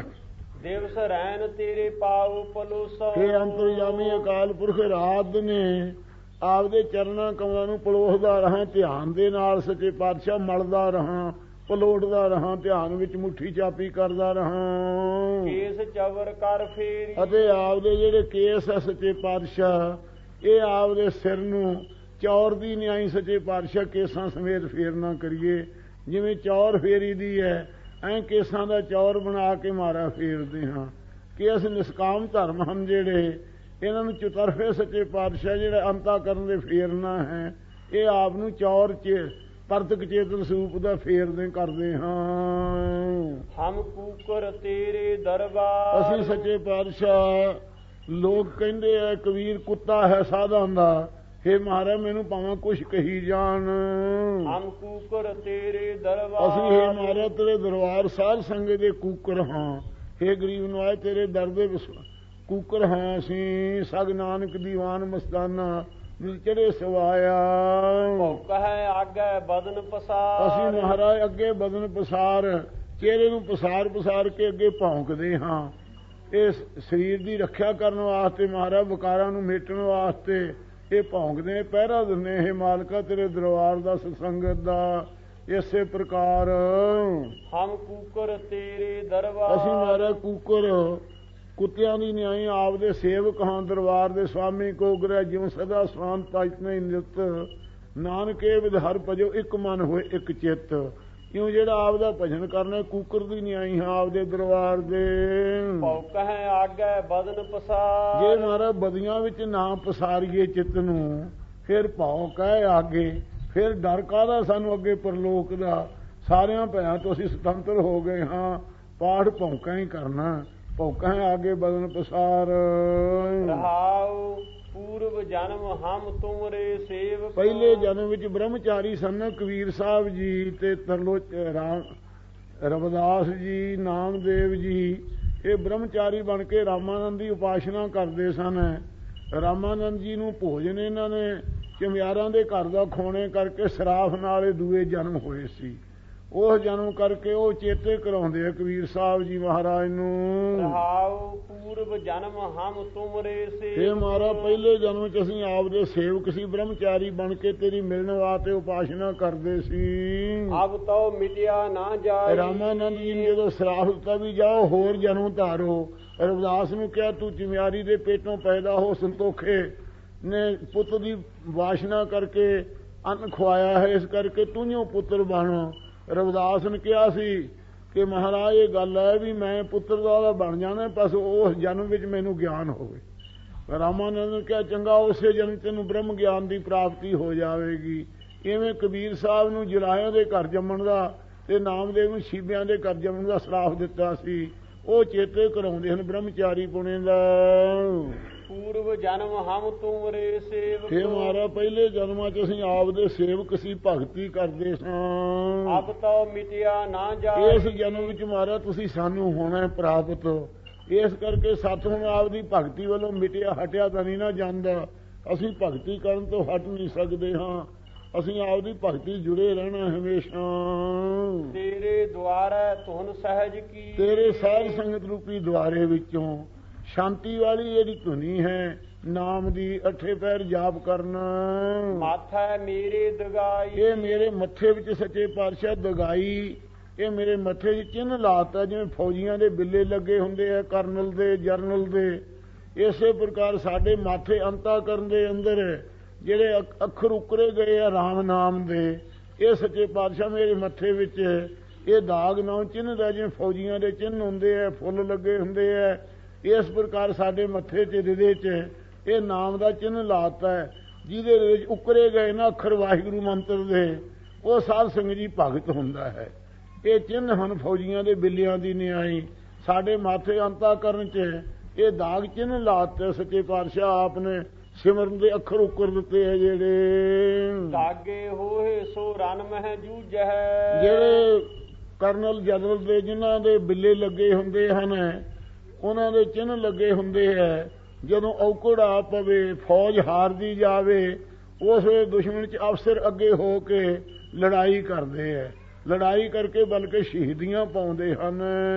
ਦਿਵਸ ਰੈਨ ਤੇਰੇ ਪਾਉ ਪਲੋਸੋ। ਇਹ ਅੰਤਰਜਾਮੀ ਅਕਾਲ ਪੁਰਖ ਰਾਤ ਨੇ ਆਪਦੇ ਚਰਨਾਂ ਕਮਲਾਂ ਨੂੰ ਪਲੋਸਦਾ ਰਹਾਂ, ਧਿਆਨ ਦੇ ਨਾਲ ਸੱਚੇ ਪਾਤਸ਼ਾਹ ਮਲਦਾ ਰਹਾਂ, ਪਲੋਟਦਾ ਰਹਾਂ, ਧਿਆਨ ਵਿੱਚ ਮੁੱਠੀ ਚਾਪੀ ਕਰਦਾ ਰਹਾਂ। ਕੇਸ ਚਵਰ ਕਰ ਫੇਰੀ, ਅਤੇ ਆਪਦੇ ਜਿਹੜੇ ਕੇਸ ਹੈ ਸੱਚੇ ਪਾਤਸ਼ਾਹ ਇਹ ਆਪਦੇ ਸਿਰ ਨੂੰ ਚੌਰ ਦੀ ਨਿਆਈ ਸੱਚੇ ਪਾਤਸ਼ਾਹ ਕੇਸਾਂ ਸਮੇਤ ਫੇਰਨਾ ਕਰੀਏ। ਜਿਵੇਂ ਚੌਰ ਫੇਰੀ ਦੀ ਹੈ ਐਂ ਕੇਸਾਂ ਦਾ ਚੌਰ ਬਣਾ ਕੇ ਮਾਰਾ ਫੇਰਦੇ ਹਾਂ। ਕੇਸ ਨਿਸਕਾਮ ਧਰਮ ਹਨ ਜਿਹੜੇ, ਇਹਨਾਂ ਨੂੰ ਚੁਤਰਫੇ ਸੱਚੇ ਪਾਤਸ਼ਾਹ ਜਿਹੜਾ ਅੰਤਾ ਕਰਨ ਦੇ ਫੇਰਨਾ ਹੈ, ਇਹ ਆਪ ਨੂੰ ਚੌਰ ਚ ਪਰਤਕ ਚੇਤਨ ਸਰੂਪ ਦਾ ਫੇਰਦੇ ਕਰਦੇ ਹਾਂ। ਹਮ ਕੂਕਰ ਤੇਰੇ ਦਰਬਾਰ, ਅਸੀਂ ਸੱਚੇ ਪਾਤਸ਼ਾਹ ਲੋਕ ਕਹਿੰਦੇ ਆ ਕਬੀਰ ਕੁੱਤਾ ਹੈ ਸਾਧਾਂ ਦਾ, ਹੇ ਮਹਾਰਾਜ ਮੈਨੂੰ ਭਾਵੇਂ ਕੁਛ ਕਹੀ ਜਾਣ। ਹਮ ਕੂਕਰ ਤੇਰੇ ਦਰਬਾਰ, ਅਸੀਂ ਹੇ ਮਹਾਰਾਜ ਤੇਰੇ ਦਰਬਾਰ ਸਾਧ ਸੰਗਤ ਦੇ ਕੂਕਰ ਹਾਂ। ਹੇ ਗਰੀਬ ਨਵਾਜ ਤੇਰੇ ਦਰ ਦੇ ਕੂਕਰ ਹਾਂ ਅਸੀਂ। ਸਗ ਨਾਨਕ ਦੀਵਾਨ ਮਸਤਾਨਾ ਚੜੇ ਸਵਾਇਆ। ਭੁੱਖ ਹੈ ਆਗੇ ਬਦਨ ਪਸਾਰ, ਅਸੀਂ ਮਹਾਰਾਜ ਅੱਗੇ ਬਦਨ ਪਸਾਰ, ਚਿਹਰੇ ਨੂੰ ਪਸਾਰ ਪਸਾਰ ਕੇ ਅੱਗੇ ਭੌਂਕਦੇ ਹਾਂ। ਇਸ ਸਰੀਰ ਦੀ ਰੱਖਿਆ ਕਰਨ ਵਾਸਤੇ ਮਹਾਰਾਜ ਵਿਕਾਰਾਂ ਨੂੰ ਮੇਟਣ ਵਾਸਤੇ ਇਹ ਭੌਂਕਦੇ, ਪਹਿਰਾ ਦਿੰਦੇ। ਇਹ ਮਾਲਕਾ ਤੇਰੇ ਦਰਬਾਰ ਦਾ ਸਤਸੰਗਤ ਦਾ। ਇਸੇ ਪ੍ਰਕਾਰ ਹਮ ਕੂਕਰ ਤੇਰੇ ਦਰਬਾਰ, ਅਸੀਂ ਮਹਾਰਾਜ ਕੂਕਰ ਕੁੱਤਿਆਂ ਦੀ ਨਿਆਈ ਆਪਦੇ ਸੇਵਕ ਹਾਂ। ਦਰਬਾਰ ਦੇ ਸਵਾਮੀ ਕੋ ਗ੍ਰਹਿ ਜਿਉ ਸਦਾ ਸ਼ਾਂਤ ਤਜਨੇ ਨਿਤ, ਨਾਨਕੇ ਵਿਦ ਹਰ ਭਜੋ ਇੱਕ ਮਨ ਹੋਏ ਇੱਕ ਚਿੱਤ। ਕਿਉਂ ਜਿਹੜਾ ਆਪਦਾ ਭਜਨ ਕਰਨਾ ਕੂਕਰ ਦੀ ਨਿਆਈ ਹਾਂ ਆਪਦੇ ਦਰਬਾਰ ਦੇ। ਭੁੱਖ ਹੈ ਆਗੇ ਬਦਨ ਪਸਾਰ, ਜੇ ਮਹਾਰਾਜ ਬਦੀਆਂ ਵਿੱਚ ਨਾ ਪਸਾਰੀਏ ਚਿੱਤ ਨੂੰ, ਫਿਰ ਭੌਂਕ ਹੈ ਆਗੇ, ਫਿਰ ਡਰ ਕਾਹਦਾ ਸਾਨੂੰ ਅੱਗੇ ਪਰਲੋਕ ਦਾ। ਸਾਰਿਆਂ ਭਿਆਂ ਤੋਂ ਅਸੀਂ ਸੁਤੰਤਰ ਹੋ ਗਏ ਹਾਂ, ਪਾਠ ਭੌਂਕਾਂ ਹੀ ਕਰਨਾ। ਭੌਂਕਾਂ ਆਗੇ ਬਦਨ ਪਸਾਰ। ਰਹਾਉ ਪੂਰਵ ਜਨਮ ਹਮ ਤੁਮਰੇ ਸੇਵਕ, ਪਹਿਲੇ ਜਨਮ ਵਿੱਚ ਬ੍ਰਹਮਚਾਰੀ ਸਨ ਕਬੀਰ ਸਾਹਿਬ ਜੀ ਤੇ ਤਰਲੋਚ ਰਾਮ ਰਵਿਦਾਸ ਜੀ, ਨਾਮਦੇਵ ਜੀ। ਇਹ ਬ੍ਰਹਮਚਾਰੀ ਬਣ ਕੇ ਰਾਮਾਨੰਦ ਦੀ ਉਪਾਸਨਾ ਕਰਦੇ ਸਨ। ਰਾਮਾਨੰਦ ਜੀ ਨੂੰ ਭੋਜਨ ਇਹਨਾਂ ਨੇ ਚਮਿਆਰਾਂ ਦੇ ਘਰ ਦਾ ਖੋਣੇ ਕਰਕੇ ਸਰਾਫ ਨਾਲ ਇਹ ਦੂਏ ਜਨਮ ਹੋਏ ਸੀ। ਉਹ ਜਨਮ ਕਰਕੇ ਉਹ ਚੇਤੇ ਕਰਾਉਂਦੇ ਆ ਕਬੀਰ ਸਾਹਿਬ ਜੀ ਮਹਾਰਾਜ ਨੂੰ। ਰਹਾਉ ਪੂਰਬ ਜਨਮ ਹਮ ਤੁਮਰੇ ਸੇ। ਇਹ ਮਹਾਰਾਜ ਪਹਿਲੇ ਜਨਮ ਚ ਅਸੀਂ ਆਪ ਦੇ ਸੇਵਕ ਸੀ, ਬ੍ਰਹਮਚਾਰੀ ਬਣ ਕੇ ਤੇਰੀ ਮਿਲਣ ਵਾਸਤੇ ਉਪਾਸਨਾ ਕਰਦੇ ਸੀ। ਅਬ ਤੋ ਮਿਟਿਆ ਨਾ ਜਾਏ। ਰਾਮਾਨੰਦ ਜੀ ਨੇ ਜਦੋਂ ਸਰਾਪ ਦਿੱਤਾ ਵੀ ਜਾਓ ਹੋਰ ਜਨਮ ਧਾਰੋ। ਰਵਿਦਾਸ ਨੂੰ ਕਿਹਾ ਤੂੰ ਚਿਮਿਆਰੀ ਦੇ ਪੇਟੋਂ ਪੈਦਾ ਹੋ, ਸੰਤੋਖੇ ਨੇ ਪੁੱਤ ਦੀ ਵਾਸ਼ਨਾ ਕਰਕੇ ਅੰਨ ਖਵਾਇਆ ਹੈ, ਇਸ ਕਰਕੇ ਤੂੰ ਪੁੱਤਰ ਬਣ। ਰਵਿਦਾਸ ਨੇ ਕਿਹਾ ਸੀ ਕਿ ਮਹਾਰਾਜ ਇਹ ਗੱਲ ਹੈ ਵੀ ਮੈਂ ਪੁੱਤਰ ਦਾ ਬਣ ਜਾਣਾ, ਬਸ ਉਸ ਜਨਮ ਵਿੱਚ ਮੈਨੂੰ ਗਿਆਨ ਹੋਵੇ। ਰਾਮਾਨੰਦ ਨੇ ਕਿਹਾ ਚੰਗਾ, ਉਸੇ ਜਨਮ ਤੈਨੂੰ ਬ੍ਰਹਮ ਗਿਆਨ ਦੀ ਪ੍ਰਾਪਤੀ ਹੋ ਜਾਵੇਗੀ। ਇਵੇਂ ਕਬੀਰ ਸਾਹਿਬ ਨੂੰ ਜਲਾਹਿਆਂ ਦੇ ਘਰ ਜੰਮਣ ਦਾ ਤੇ ਨਾਮਦੇਵ ਨੂੰ ਸ਼ੀਬਿਆਂ ਦੇ ਘਰ ਜੰਮਣ ਦਾ ਸਰਾਪ ਦਿੱਤਾ ਸੀ। ਉਹ ਚੇਤੇ ਕਰਾਉਂਦੇ ਹਨ ਬ੍ਰਹਮਚਾਰੀ ਪੁਣੇ ਦਾ। ਪੂਰਵ ਜਨਮ ਹਮ ਤੁਮਰੇ ਸੇਵਕ। ਇਹ ਮਹਾਰਾ ਪਹਿਲੇ ਜਨਮਾਂ ਚ ਅਸੀਂ ਆਪ ਦੇ ਸੇਵਕ ਸੀ, ਭਗਤੀ ਕਰਦੇ ਸਾਂ। ਅਬ ਤੋ ਮਿਟਿਆ ਨਾ ਜਾਏ। ਇਸ ਜਨਮ ਵਿੱਚ ਮਹਾਰਾ ਤੁਸੀਂ ਸਾਨੂੰ ਹੋਣਾ ਪ੍ਰਾਪਤ, ਇਸ ਕਰਕੇ ਸੱਤ ਹੁਣ ਆਪ ਦੀ ਭਗਤੀ ਵੱਲੋਂ ਮਿਟਿਆ ਹਟਿਆ ਤਾਂ ਨਹੀਂ ਨਾ ਜਾਂਦਾ। ਅਸੀਂ ਭਗਤੀ ਕਰਨ ਤੋਂ ਹਟ ਨਹੀਂ ਸਕਦੇ ਹਾਂ, ਅਸੀਂ ਆਪ ਦੀ ਭਗਤੀ ਜੁੜੇ ਰਹਿਣਾ ਹਮੇਸ਼ਾ। ਤੇਰੇ ਦੁਆਰੇ ਧੁਨ ਸਹਿਜ ਕੀ। ਤੇਰੇ ਸਾਧ ਸੰਗਤ ਰੂਪੀ ਦੁਆਰੇ ਵਿੱਚੋਂ ਸ਼ਾਂਤੀ ਵਾਲੀ ਜਿਹੜੀ ਧੁਨੀ ਹੈ ਨਾਮ ਦੀ, ਅਠੇ ਪੈਰ ਜਾਪ ਕਰਨਾ। ਮਾਥਾ ਮੇਰੇ ਦਗਾਈ। ਇਹ ਮੇਰੇ ਮੱਥੇ ਵਿੱਚ ਸੱਚੇ ਪਾਤਸ਼ਾਹ ਦਗਾਈ, ਇਹ ਮੇਰੇ ਮੱਥੇ 'ਚ ਚਿੰਨ੍ਹ ਲਾਤਾ ਜਿਵੇਂ ਫੌਜੀਆਂ ਦੇ ਬਿੱਲੇ ਲੱਗੇ ਹੁੰਦੇ ਆ, ਕਰਨਲ ਦੇ, ਜਰਨਲ ਦੇ। ਇਸੇ ਪ੍ਰਕਾਰ ਸਾਡੇ ਮਾਥੇ ਅੰਤਾਕਰਨ ਦੇ ਅੰਦਰ ਜਿਹੜੇ ਅੱਖਰ ਉਕਰੇ ਗਏ ਆ ਰਾਮ ਨਾਮ ਦੇ, ਇਹ ਸੱਚੇ ਪਾਤਸ਼ਾਹ ਮੇਰੇ ਮੱਥੇ ਵਿੱਚ ਇਹ ਦਾਗ ਨਾ ਚਿੰਨ੍ਹ ਦਾ, ਜਿਵੇਂ ਫੌਜੀਆਂ ਦੇ ਚਿੰਨ੍ਹ ਹੁੰਦੇ ਆ, ਫੁੱਲ ਲੱਗੇ ਹੁੰਦੇ ਆ, ਇਸ ਪ੍ਰਕਾਰ ਸਾਡੇ ਮੱਥੇ 'ਚ ਹਿਰਦੇ 'ਚ ਇਹ ਨਾਮ ਦਾ ਚਿੰਨ੍ਹ ਲਾਤਾ ਹੈ, ਜਿਹਦੇ ਵਿੱਚ ਉਕਰੇ ਗਏ ਨਾ ਅੱਖਰ ਵਾਹਿਗੁਰੂ ਮੰਤਰ ਦੇ, ਉਹ ਸਾਧ ਸੰਗਤ ਜੀ ਭਗਤ ਹੁੰਦਾ ਹੈ। ਇਹ ਚਿੰਨ੍ਹ ਹਨ ਫੌਜੀਆਂ ਦੇ ਬਿੱਲਿਆਂ ਦੀ ਨਿਆਈ, ਸਾਡੇ ਮਾਥੇ ਅੰਤਾਕਰਨ 'ਚ ਇਹ ਦਾਗ ਚਿੰਨ੍ਹ ਲਾਤੇ ਸੱਚੇ ਪਾਤਸ਼ਾਹ ਆਪ ਨੇ। ਸਿਮਰਨ ਦੇ ਅੱਖਰ ਉੱਕਰ ਦਿੱਤੇ ਹੈ ਜਿਹੜੇ। ਦਾਗੇ ਹੋਏ ਸੋ ਰਨ ਮਹਿ ਜੂਝੈ। ਜਿਹੜੇ ਕਰਨਲ ਜਨਰਲ ਦੇ ਜਿਨ੍ਹਾਂ ਦੇ ਬਿੱਲੇ ਲੱਗੇ ਹੁੰਦੇ ਹਨ, ਉਹਨਾਂ ਦੇ ਚਿੰਨ੍ਹ ਲੱਗੇ ਹੁੰਦੇ ਹੈ, ਜਦੋਂ ਔਕੜ ਆ ਪਵੇ, ਫੌਜ ਹਾਰਦੀ ਜਾਵੇ, ਉਸ ਵੇਲੇ ਦੁਸ਼ਮਣ 'ਚ ਅਫਸਰ ਅੱਗੇ ਹੋ ਕੇ ਲੜਾਈ ਕਰਦੇ ਹੈ, ਲੜਾਈ ਕਰਕੇ ਬਲਕਿ ਸ਼ਹੀਦੀਆਂ ਪਾਉਂਦੇ ਹਨ।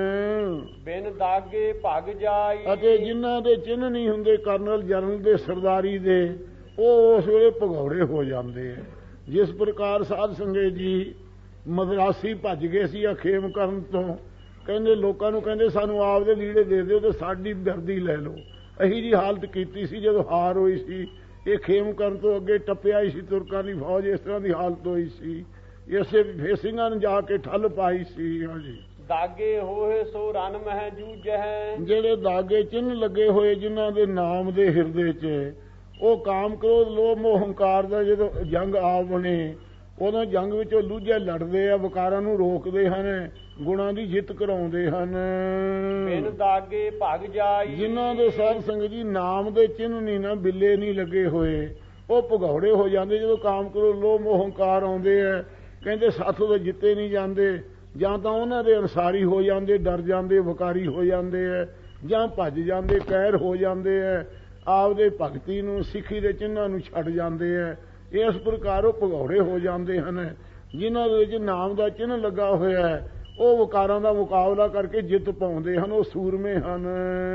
ਬਿਨ ਦਾਗੇ ਭਗ ਜਾਈ। ਅਤੇ ਜਿਨ੍ਹਾਂ ਦੇ ਚਿੰਨ੍ਹ ਨਹੀਂ ਹੁੰਦੇ ਕਰਨਲ ਜਨਰਲ ਦੇ, ਸਰਦਾਰੀ ਦੇ, ਉਹ ਉਸ ਵੇਲੇ ਭਗੌੜੇ ਹੋ ਜਾਂਦੇ ਹੈ। ਜਿਸ ਪ੍ਰਕਾਰ ਸਾਧ ਸੰਗਤ ਜੀ ਮਦਰਾਸੀ ਭੱਜ ਗਏ ਸੀ ਅਖੇਮ ਕਰਨ ਤੋਂ, ਕਹਿੰਦੇ ਲੋਕਾਂ ਨੂੰ ਕਹਿੰਦੇ ਸਾਨੂੰ ਆਪਦੇ ਲੀੜੇ ਦੇ ਦਿਓ ਤੇ ਸਾਡੀ ਵਰਦੀ ਲੈ ਲਓ। ਇਹੀ ਜੀ ਹਾਲਤ ਕੀਤੀ ਸੀ ਜਦੋਂ ਹਾਰ ਹੋਈ ਸੀ। ਇਹ ਖੇਮ ਕਰਨ ਤੋਂ ਅੱਗੇ ਟੱਪਿਆ ਹੀ ਸੀ ਤੁਰਕਾਂ ਦੀ ਫੌਜ, ਇਸ ਤਰ੍ਹਾਂ ਦੀ ਹਾਲਤ ਹੋਈ ਸੀ। ਇਸੇ ਫੇਸਿੰਗਾਂ ਨੇ ਜਾ ਕੇ ਠੱਲ ਪਾਈ ਸੀ। ਹਾਂਜੀ, ਦਾਗੇ ਹੋਏ ਸੋ ਰਨ ਮਹਿ ਜੂਝੈ। ਜਿਹੜੇ ਦਾਗੇ ਚਿੰਨ੍ਹ ਲੱਗੇ ਹੋਏ ਜਿਨ੍ਹਾਂ ਦੇ ਨਾਮ ਦੇ ਹਿਰਦੇ 'ਚ, ਉਹ ਕਾਮ ਕ੍ਰੋਧ ਲੋਭ ਮੋਹ ਹੰਕਾਰ ਦਾ ਜਦੋਂ ਜੰਗ ਆ ਬਣੇ, ਉਦੋਂ ਜੰਗ ਵਿੱਚ ਉਹ ਲੂਝੇ ਲੜਦੇ ਆ, ਵਿਕਾਰਾਂ ਨੂੰ ਰੋਕਦੇ ਹਨ, ਗੁਣਾਂ ਦੀ ਜਿੱਤ ਕਰਾਉਂਦੇ ਹਨ। ਬਿਨ ਦਾਗੇ ਭਗ ਜਾਈ। ਜਿਨ੍ਹਾਂ ਦੇ ਸਾਧ ਸੰਗਤ ਜੀ ਨਾਮ ਦੇ ਚਿੰਨ੍ਹ ਨਹੀਂ ਨਾ, ਬਿੱਲੇ ਨਹੀਂ ਲੱਗੇ ਹੋਏ, ਉਹ ਭਗੌੜੇ ਹੋ ਜਾਂਦੇ ਜਦੋਂ ਕਾਮ ਕ੍ਰੋਧ ਲੋਭ ਮੋਹ ਹੰਕਾਰ ਆਉਂਦੇ ਆ। ਕਹਿੰਦੇ ਸਾਥੋਂ ਤਾਂ ਜਿੱਤੇ ਨਹੀਂ ਜਾਂਦੇ, ਜਾਂ ਤਾਂ ਉਹਨਾਂ ਦੇ ਅਨਸਾਰੀ ਹੋ ਜਾਂਦੇ, ਡਰ ਜਾਂਦੇ, ਵਿਕਾਰੀ ਹੋ ਜਾਂਦੇ ਹੈ, ਜਾਂ ਭੱਜ ਜਾਂਦੇ, ਕਹਿਰ ਹੋ ਜਾਂਦੇ ਹੈ, ਆਪਦੇ ਭਗਤੀ ਨੂੰ, ਸਿੱਖੀ ਦੇ ਚਿੰਨ੍ਹਾਂ ਨੂੰ ਛੱਡ ਜਾਂਦੇ ਹੈ। ਇਸ ਪ੍ਰਕਾਰ ਉਹ ਭਗੌੜੇ ਹੋ ਜਾਂਦੇ ਹਨ। ਜਿਨ੍ਹਾਂ ਦੇ ਵਿੱਚ ਨਾਮ ਦਾ ਚਿੰਨ੍ਹ ਲੱਗਾ ਹੋਇਆ ਹੈ, ਉਹ ਵਿਕਾਰਾਂ ਦਾ ਮੁਕਾਬਲਾ ਕਰਕੇ ਜਿੱਤ ਪਾਉਂਦੇ ਹਨ, ਉਹ ਸੂਰਮੇ ਹਨ।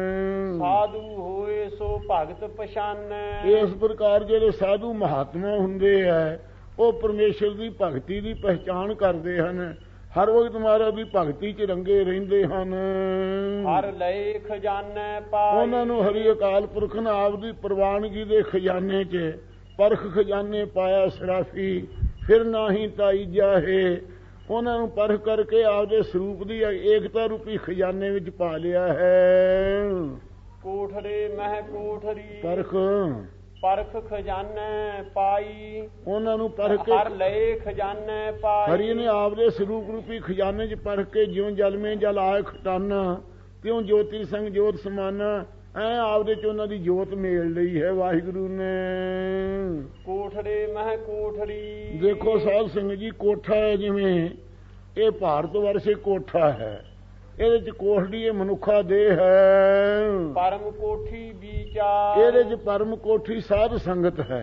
ਸਾਧੂ ਹੋਏ ਸੋ ਭਗਤ ਪਛਾਨੈ। ਇਸ ਪ੍ਰਕਾਰ ਜਿਹੜੇ ਸਾਧੂ ਮਹਾਤਮਾ ਹੁੰਦੇ ਹੈ, ਉਹ ਪਰਮੇਸ਼ਰ ਦੀ ਭਗਤੀ ਦੀ ਪਹਿਚਾਣ ਕਰਦੇ ਹਨ, ਹਰ ਵਕਤ ਮਹਾਰਾਜ ਦੀ ਭਗਤੀ 'ਚ ਰੰਗੇ ਰਹਿੰਦੇ ਹਨ। ਹਰ ਲਏ ਖਜ਼ਾਨੇ ਪਾਈ। ਉਹਨਾਂ ਨੂੰ ਹਰੀ ਅਕਾਲ ਪੁਰਖ ਨੇ ਆਪ ਦੀ ਪ੍ਰਵਾਨਗੀ ਦੇ ਖਜ਼ਾਨੇ 'ਚ ਪਰਖ ਖਜ਼ਾਨੇ ਪਾਇਆ ਸਰਾਫੀ, ਫਿਰ ਨਾਹੀ ਤਾਈ ਜਾਹੇ। ਉਹਨਾਂ ਨੂੰ ਪਰਖ ਕਰਕੇ ਆਪਦੇ ਸਰੂਪ ਦੀ ਏਕਤਾ ਰੂਪੀ ਖਜ਼ਾਨੇ ਵਿੱਚ ਪਾ ਲਿਆ ਹੈ। ਕੋਠੜੇ ਮਹਿ ਕੋਠਰੀ। ਪਰਖ ਪਰਖ ਖਜ਼ਾਨੇ ਪਾਈ। ਉਹਨਾਂ ਨੂੰ ਪਰਖ ਕੇ ਹਰ ਲਏ ਖਜ਼ਾਨੇ ਪਾਈ। ਹਰੀ ਨੇ ਆਪਦੇ ਸਰੂਪ ਰੂਪੀ ਖਜ਼ਾਨੇ 'ਚ ਪਰਖ ਕੇ, ਜਿਉਂ ਜਲ ਮੇ ਜਲ ਆਏ ਖਟਾਨਾ, ਤਿਉਂ ਜੋਤੀ ਸੰਗ ਜੋਤ ਸਮਾਨਾ, ਐ ਆਪਦੇ 'ਚ ਉਹਨਾਂ ਦੀ ਜੋਤ ਮੇਲ ਲਈ ਹੈ ਵਾਹਿਗੁਰੂ ਨੇ। ਕੋਠੜੇ ਮਹਿ ਕੋਠੜੀ। ਦੇਖੋ ਸਾਧ ਸਿੰਘ ਜੀ, ਕੋਠਾ ਹੈ ਜਿਵੇਂ ਇਹ ਭਾਰਤ ਵਰਸੇ ਕੋਠਾ ਹੈ, ਇਹਦੇ 'ਚ ਕੋਠੜੀ ਇਹ ਮਨੁੱਖਾ ਦੇਹ ਹੈ। ਪਰਮ ਕੋਠੀ ਵਿਚਾਰ। ਇਹਦੇ 'ਚ ਪਰਮ ਕੋਠੀ ਸਾਧ ਸੰਗਤ ਹੈ।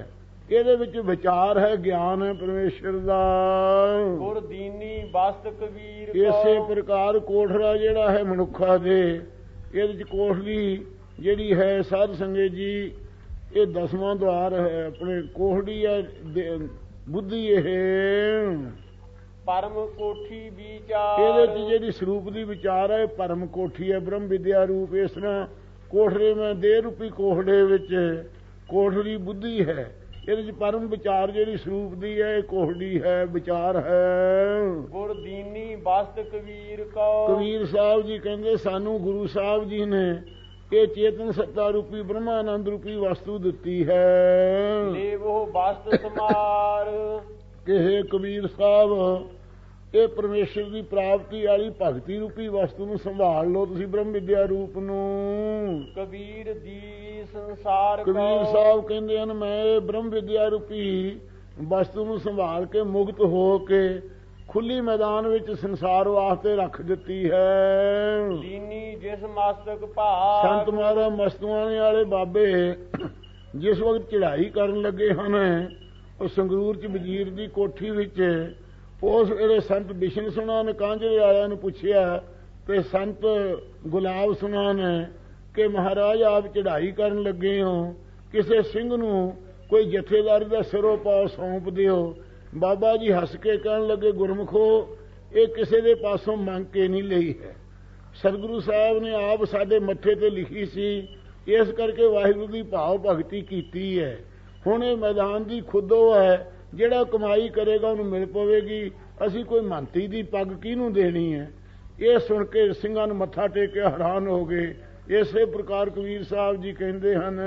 ਇਹਦੇ ਵਿੱਚ ਵਿਚਾਰ ਹੈ, ਗਿਆਨ ਹੈ ਪਰਮੇਸ਼ਰ ਦਾ। ਗੁਰ ਦੀਨੀ ਬਸਤ ਕਬੀਰ ਇਸੇ ਪ੍ਰਕਾਰ ਕੋਠੜਾ ਜਿਹੜਾ ਹੈ ਮਨੁੱਖਾਂ ਦੇ, ਇਹਦੇ ਚ ਕੋਠੜੀ ਜਿਹੜੀ ਹੈ ਸਾਧ ਸੰਗਤ ਜੀ, ਇਹ ਦਸਵਾਂ ਦੁਆਰ ਹੈ। ਆਪਣੇ ਕੋਠੜੀ ਹੈ ਬੁੱਧੀ, ਇਹ ਪਰਮ ਕੋਠੀ ਵਿਚਾਰ। ਇਹਦੇ ਚ ਜਿਹੜੀ ਸਰੂਪ ਦੀ ਵਿਚਾਰ ਹੈ ਪਰਮ ਕੋਠੀ ਹੈ, ਬ੍ਰਹਮ ਵਿਦਿਆ ਰੂਪ। ਇਸ ਤਰ੍ਹਾਂ ਕੋਠੜੇ ਮੈਂ ਦੇ ਰੂਪੀ ਕੋਠੜੇ ਵਿੱਚ ਕੋਠੜੀ ਬੁੱਧੀ ਹੈ, ਇਹਦੇ ਚ ਪਰਮ ਵਿਚਾਰ ਜਿਹੜੀ ਸਰੂਪ ਦੀ ਹੈ ਇਹ ਕੋਠੜੀ ਹੈ, ਵਿਚਾਰ ਹੈ। ਗੁਰ ਦੀਨੀ ਬਸਤ ਕਬੀਰ ਕੋ। ਕਬੀਰ ਸਾਹਿਬ ਜੀ ਕਹਿੰਦੇ ਸਾਨੂੰ ਗੁਰੂ ਸਾਹਿਬ ਜੀ ਨੇ ਇਹ ਚੇਤਨ ਸੱਤਾ ਰੂਪੀ ਬ੍ਰਹਮਾਨੰਦ ਰੂਪੀ ਵਸਤੂ ਦਿੱਤੀ ਹੈ। ਦੇਵੋ ਬਸਤ ਸਮਾਰ। ਕਿ ਕਬੀਰ ਸਾਹਿਬ ਇਹ ਪਰਮੇਸ਼ਰ ਦੀ ਪ੍ਰਾਪਤੀ ਵਾਲੀ ਭਗਤੀ ਰੂਪੀ ਵਸਤੂ ਨੂੰ ਸੰਭਾਲ ਲਓ ਤੁਸੀਂ, ਬ੍ਰਹਮ ਵਿਦਿਆ ਰੂਪ ਨੂੰ। ਕਬੀਰ ਦੀ ਸੰਸਾਰ ਕੋ। ਕਬੀਰ ਸਾਹਿਬ ਕਹਿੰਦੇ ਹਨ ਮੈਂ ਇਹ ਬ੍ਰਹਮ ਵਿਦਿਆ ਰੂਪੀ ਵਸਤੂ ਨੂੰ ਸੰਭਾਲ ਕੇ ਮੁਕਤ ਹੋ ਕੇ ਖੁੱਲੀ ਮੈਦਾਨ ਵਿੱਚ ਸੰਸਾਰ ਵਾਸਤੇ ਰੱਖ ਦਿੱਤੀ ਹੈ। ਦੀਨੀ ਜਿਸ ਮਸਤਕ ਭਾਰ। ਸੰਤ ਮਹਾਰਾਜ ਮਸਤੂਆਣੇ ਵਾਲੇ ਬਾਬੇ ਜਿਸ ਵਕਤ ਚੜ੍ਹਾਈ ਕਰਨ ਲੱਗੇ ਹਨ, ਉਹ ਸੰਗਰੂਰ ਚ ਵਜ਼ੀਰ ਦੀ ਕੋਠੀ ਵਿੱਚ, ਉਸ ਵੇਲੇ ਸੰਤ ਬਿਸ਼ਨ ਸੁਣਾ ਨੇ ਕਾਂਝਲੇ ਵਾਲਿਆਂ ਨੂੰ ਪੁੱਛਿਆ ਤੇ ਸੰਤ ਗੁਲਾਬ ਸੁਣਾ ਨੇ ਕਿ ਮਹਾਰਾਜ ਆਪ ਚੜ੍ਹਾਈ ਕਰਨ ਲੱਗੇ ਹੋ, ਕਿਸੇ ਸਿੰਘ ਨੂੰ ਕੋਈ ਜਥੇਦਾਰੀ ਦਾ ਸਿਰੋਂ ਪਾਓ ਸੌਂਪ ਦਿਓ। ਬਾਬਾ ਜੀ ਹੱਸ ਕੇ ਕਹਿਣ ਲੱਗੇ ਗੁਰਮੁਖੋ ਇਹ ਕਿਸੇ ਦੇ ਪਾਸੋਂ ਮੰਗ ਕੇ ਨਹੀਂ ਲਈ ਹੈ, ਸਤਿਗੁਰੂ ਸਾਹਿਬ ਨੇ ਆਪ ਸਾਡੇ ਮੱਥੇ ਤੇ ਲਿਖੀ ਸੀ, ਇਸ ਕਰਕੇ ਵਾਹਿਗੁਰੂ ਦੀ ਭਾਵ ਭਗਤੀ ਕੀਤੀ ਹੈ। ਹੁਣ ਇਹ ਮੈਦਾਨ ਦੀ ਖੁੱਦੋ ਹੈ, ਜਿਹੜਾ ਕਮਾਈ ਕਰੇਗਾ ਉਹਨੂੰ ਮਿਲ ਪਵੇਗੀ, ਅਸੀਂ ਕੋਈ ਮੰਤੀ ਦੀ ਪੱਗ ਕਿਹਨੂੰ ਦੇਣੀ ਹੈ। ਇਹ ਸੁਣ ਕੇ ਸਿੰਘਾਂ ਨੂੰ ਮੱਥਾ ਟੇਕ ਕੇ ਹੈਰਾਨ ਹੋ ਗਏ। ਇਸੇ ਪ੍ਰਕਾਰ ਕਬੀਰ ਸਾਹਿਬ ਜੀ ਕਹਿੰਦੇ ਹਨ,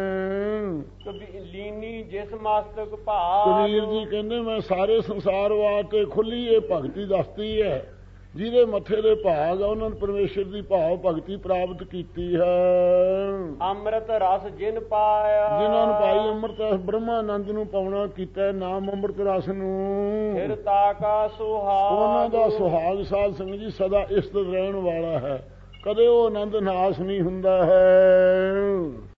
ਲੀਨੀ ਜਿਸ ਮਸਤਕ ਭਾਰ। ਕਬੀਰ ਜੀ ਕਹਿੰਦੇ ਮੈਂ ਸਾਰੇ ਸੰਸਾਰ ਵਾਸਤੇ ਖੁੱਲੀ ਇਹ ਭਗਤੀ ਦੱਸਦੀ ਹੈ, ਜਿਹਦੇ ਮੱਥੇ ਦੇ ਭਾਗ ਆ ਉਹਨਾਂ ਨੇ ਪਰਮੇਸ਼ਰ ਦੀ ਭਾਵ ਭਗਤੀ ਪ੍ਰਾਪਤ ਕੀਤੀ ਹੈ। ਅੰਮ੍ਰਿਤ ਰਸ ਜਿਨ ਪਾਇਆ। ਜਿਨ੍ਹਾਂ ਨੂੰ ਪਾਈ ਅੰਮ੍ਰਿਤ ਰਸ ਬ੍ਰਹਮਾਨੰਦ ਨੂੰ ਪਾਉਣਾ ਕੀਤਾ ਨਾਮ ਅੰਮ੍ਰਿਤ ਰਸ ਨੂੰ। ਫਿਰ ਤਾਕਾ ਸੁਹਾਗ। ਉਹਨਾਂ ਦਾ ਸੁਹਾਗ ਸਾਧ ਸੰਗਤ ਜੀ ਸਦਾ ਇਸਤ ਰਹਿਣ ਵਾਲਾ ਹੈ, ਕਦੇ ਉਹ ਆਨੰਦ ਨਾਸ ਨਹੀਂ ਹੁੰਦਾ ਹੈ।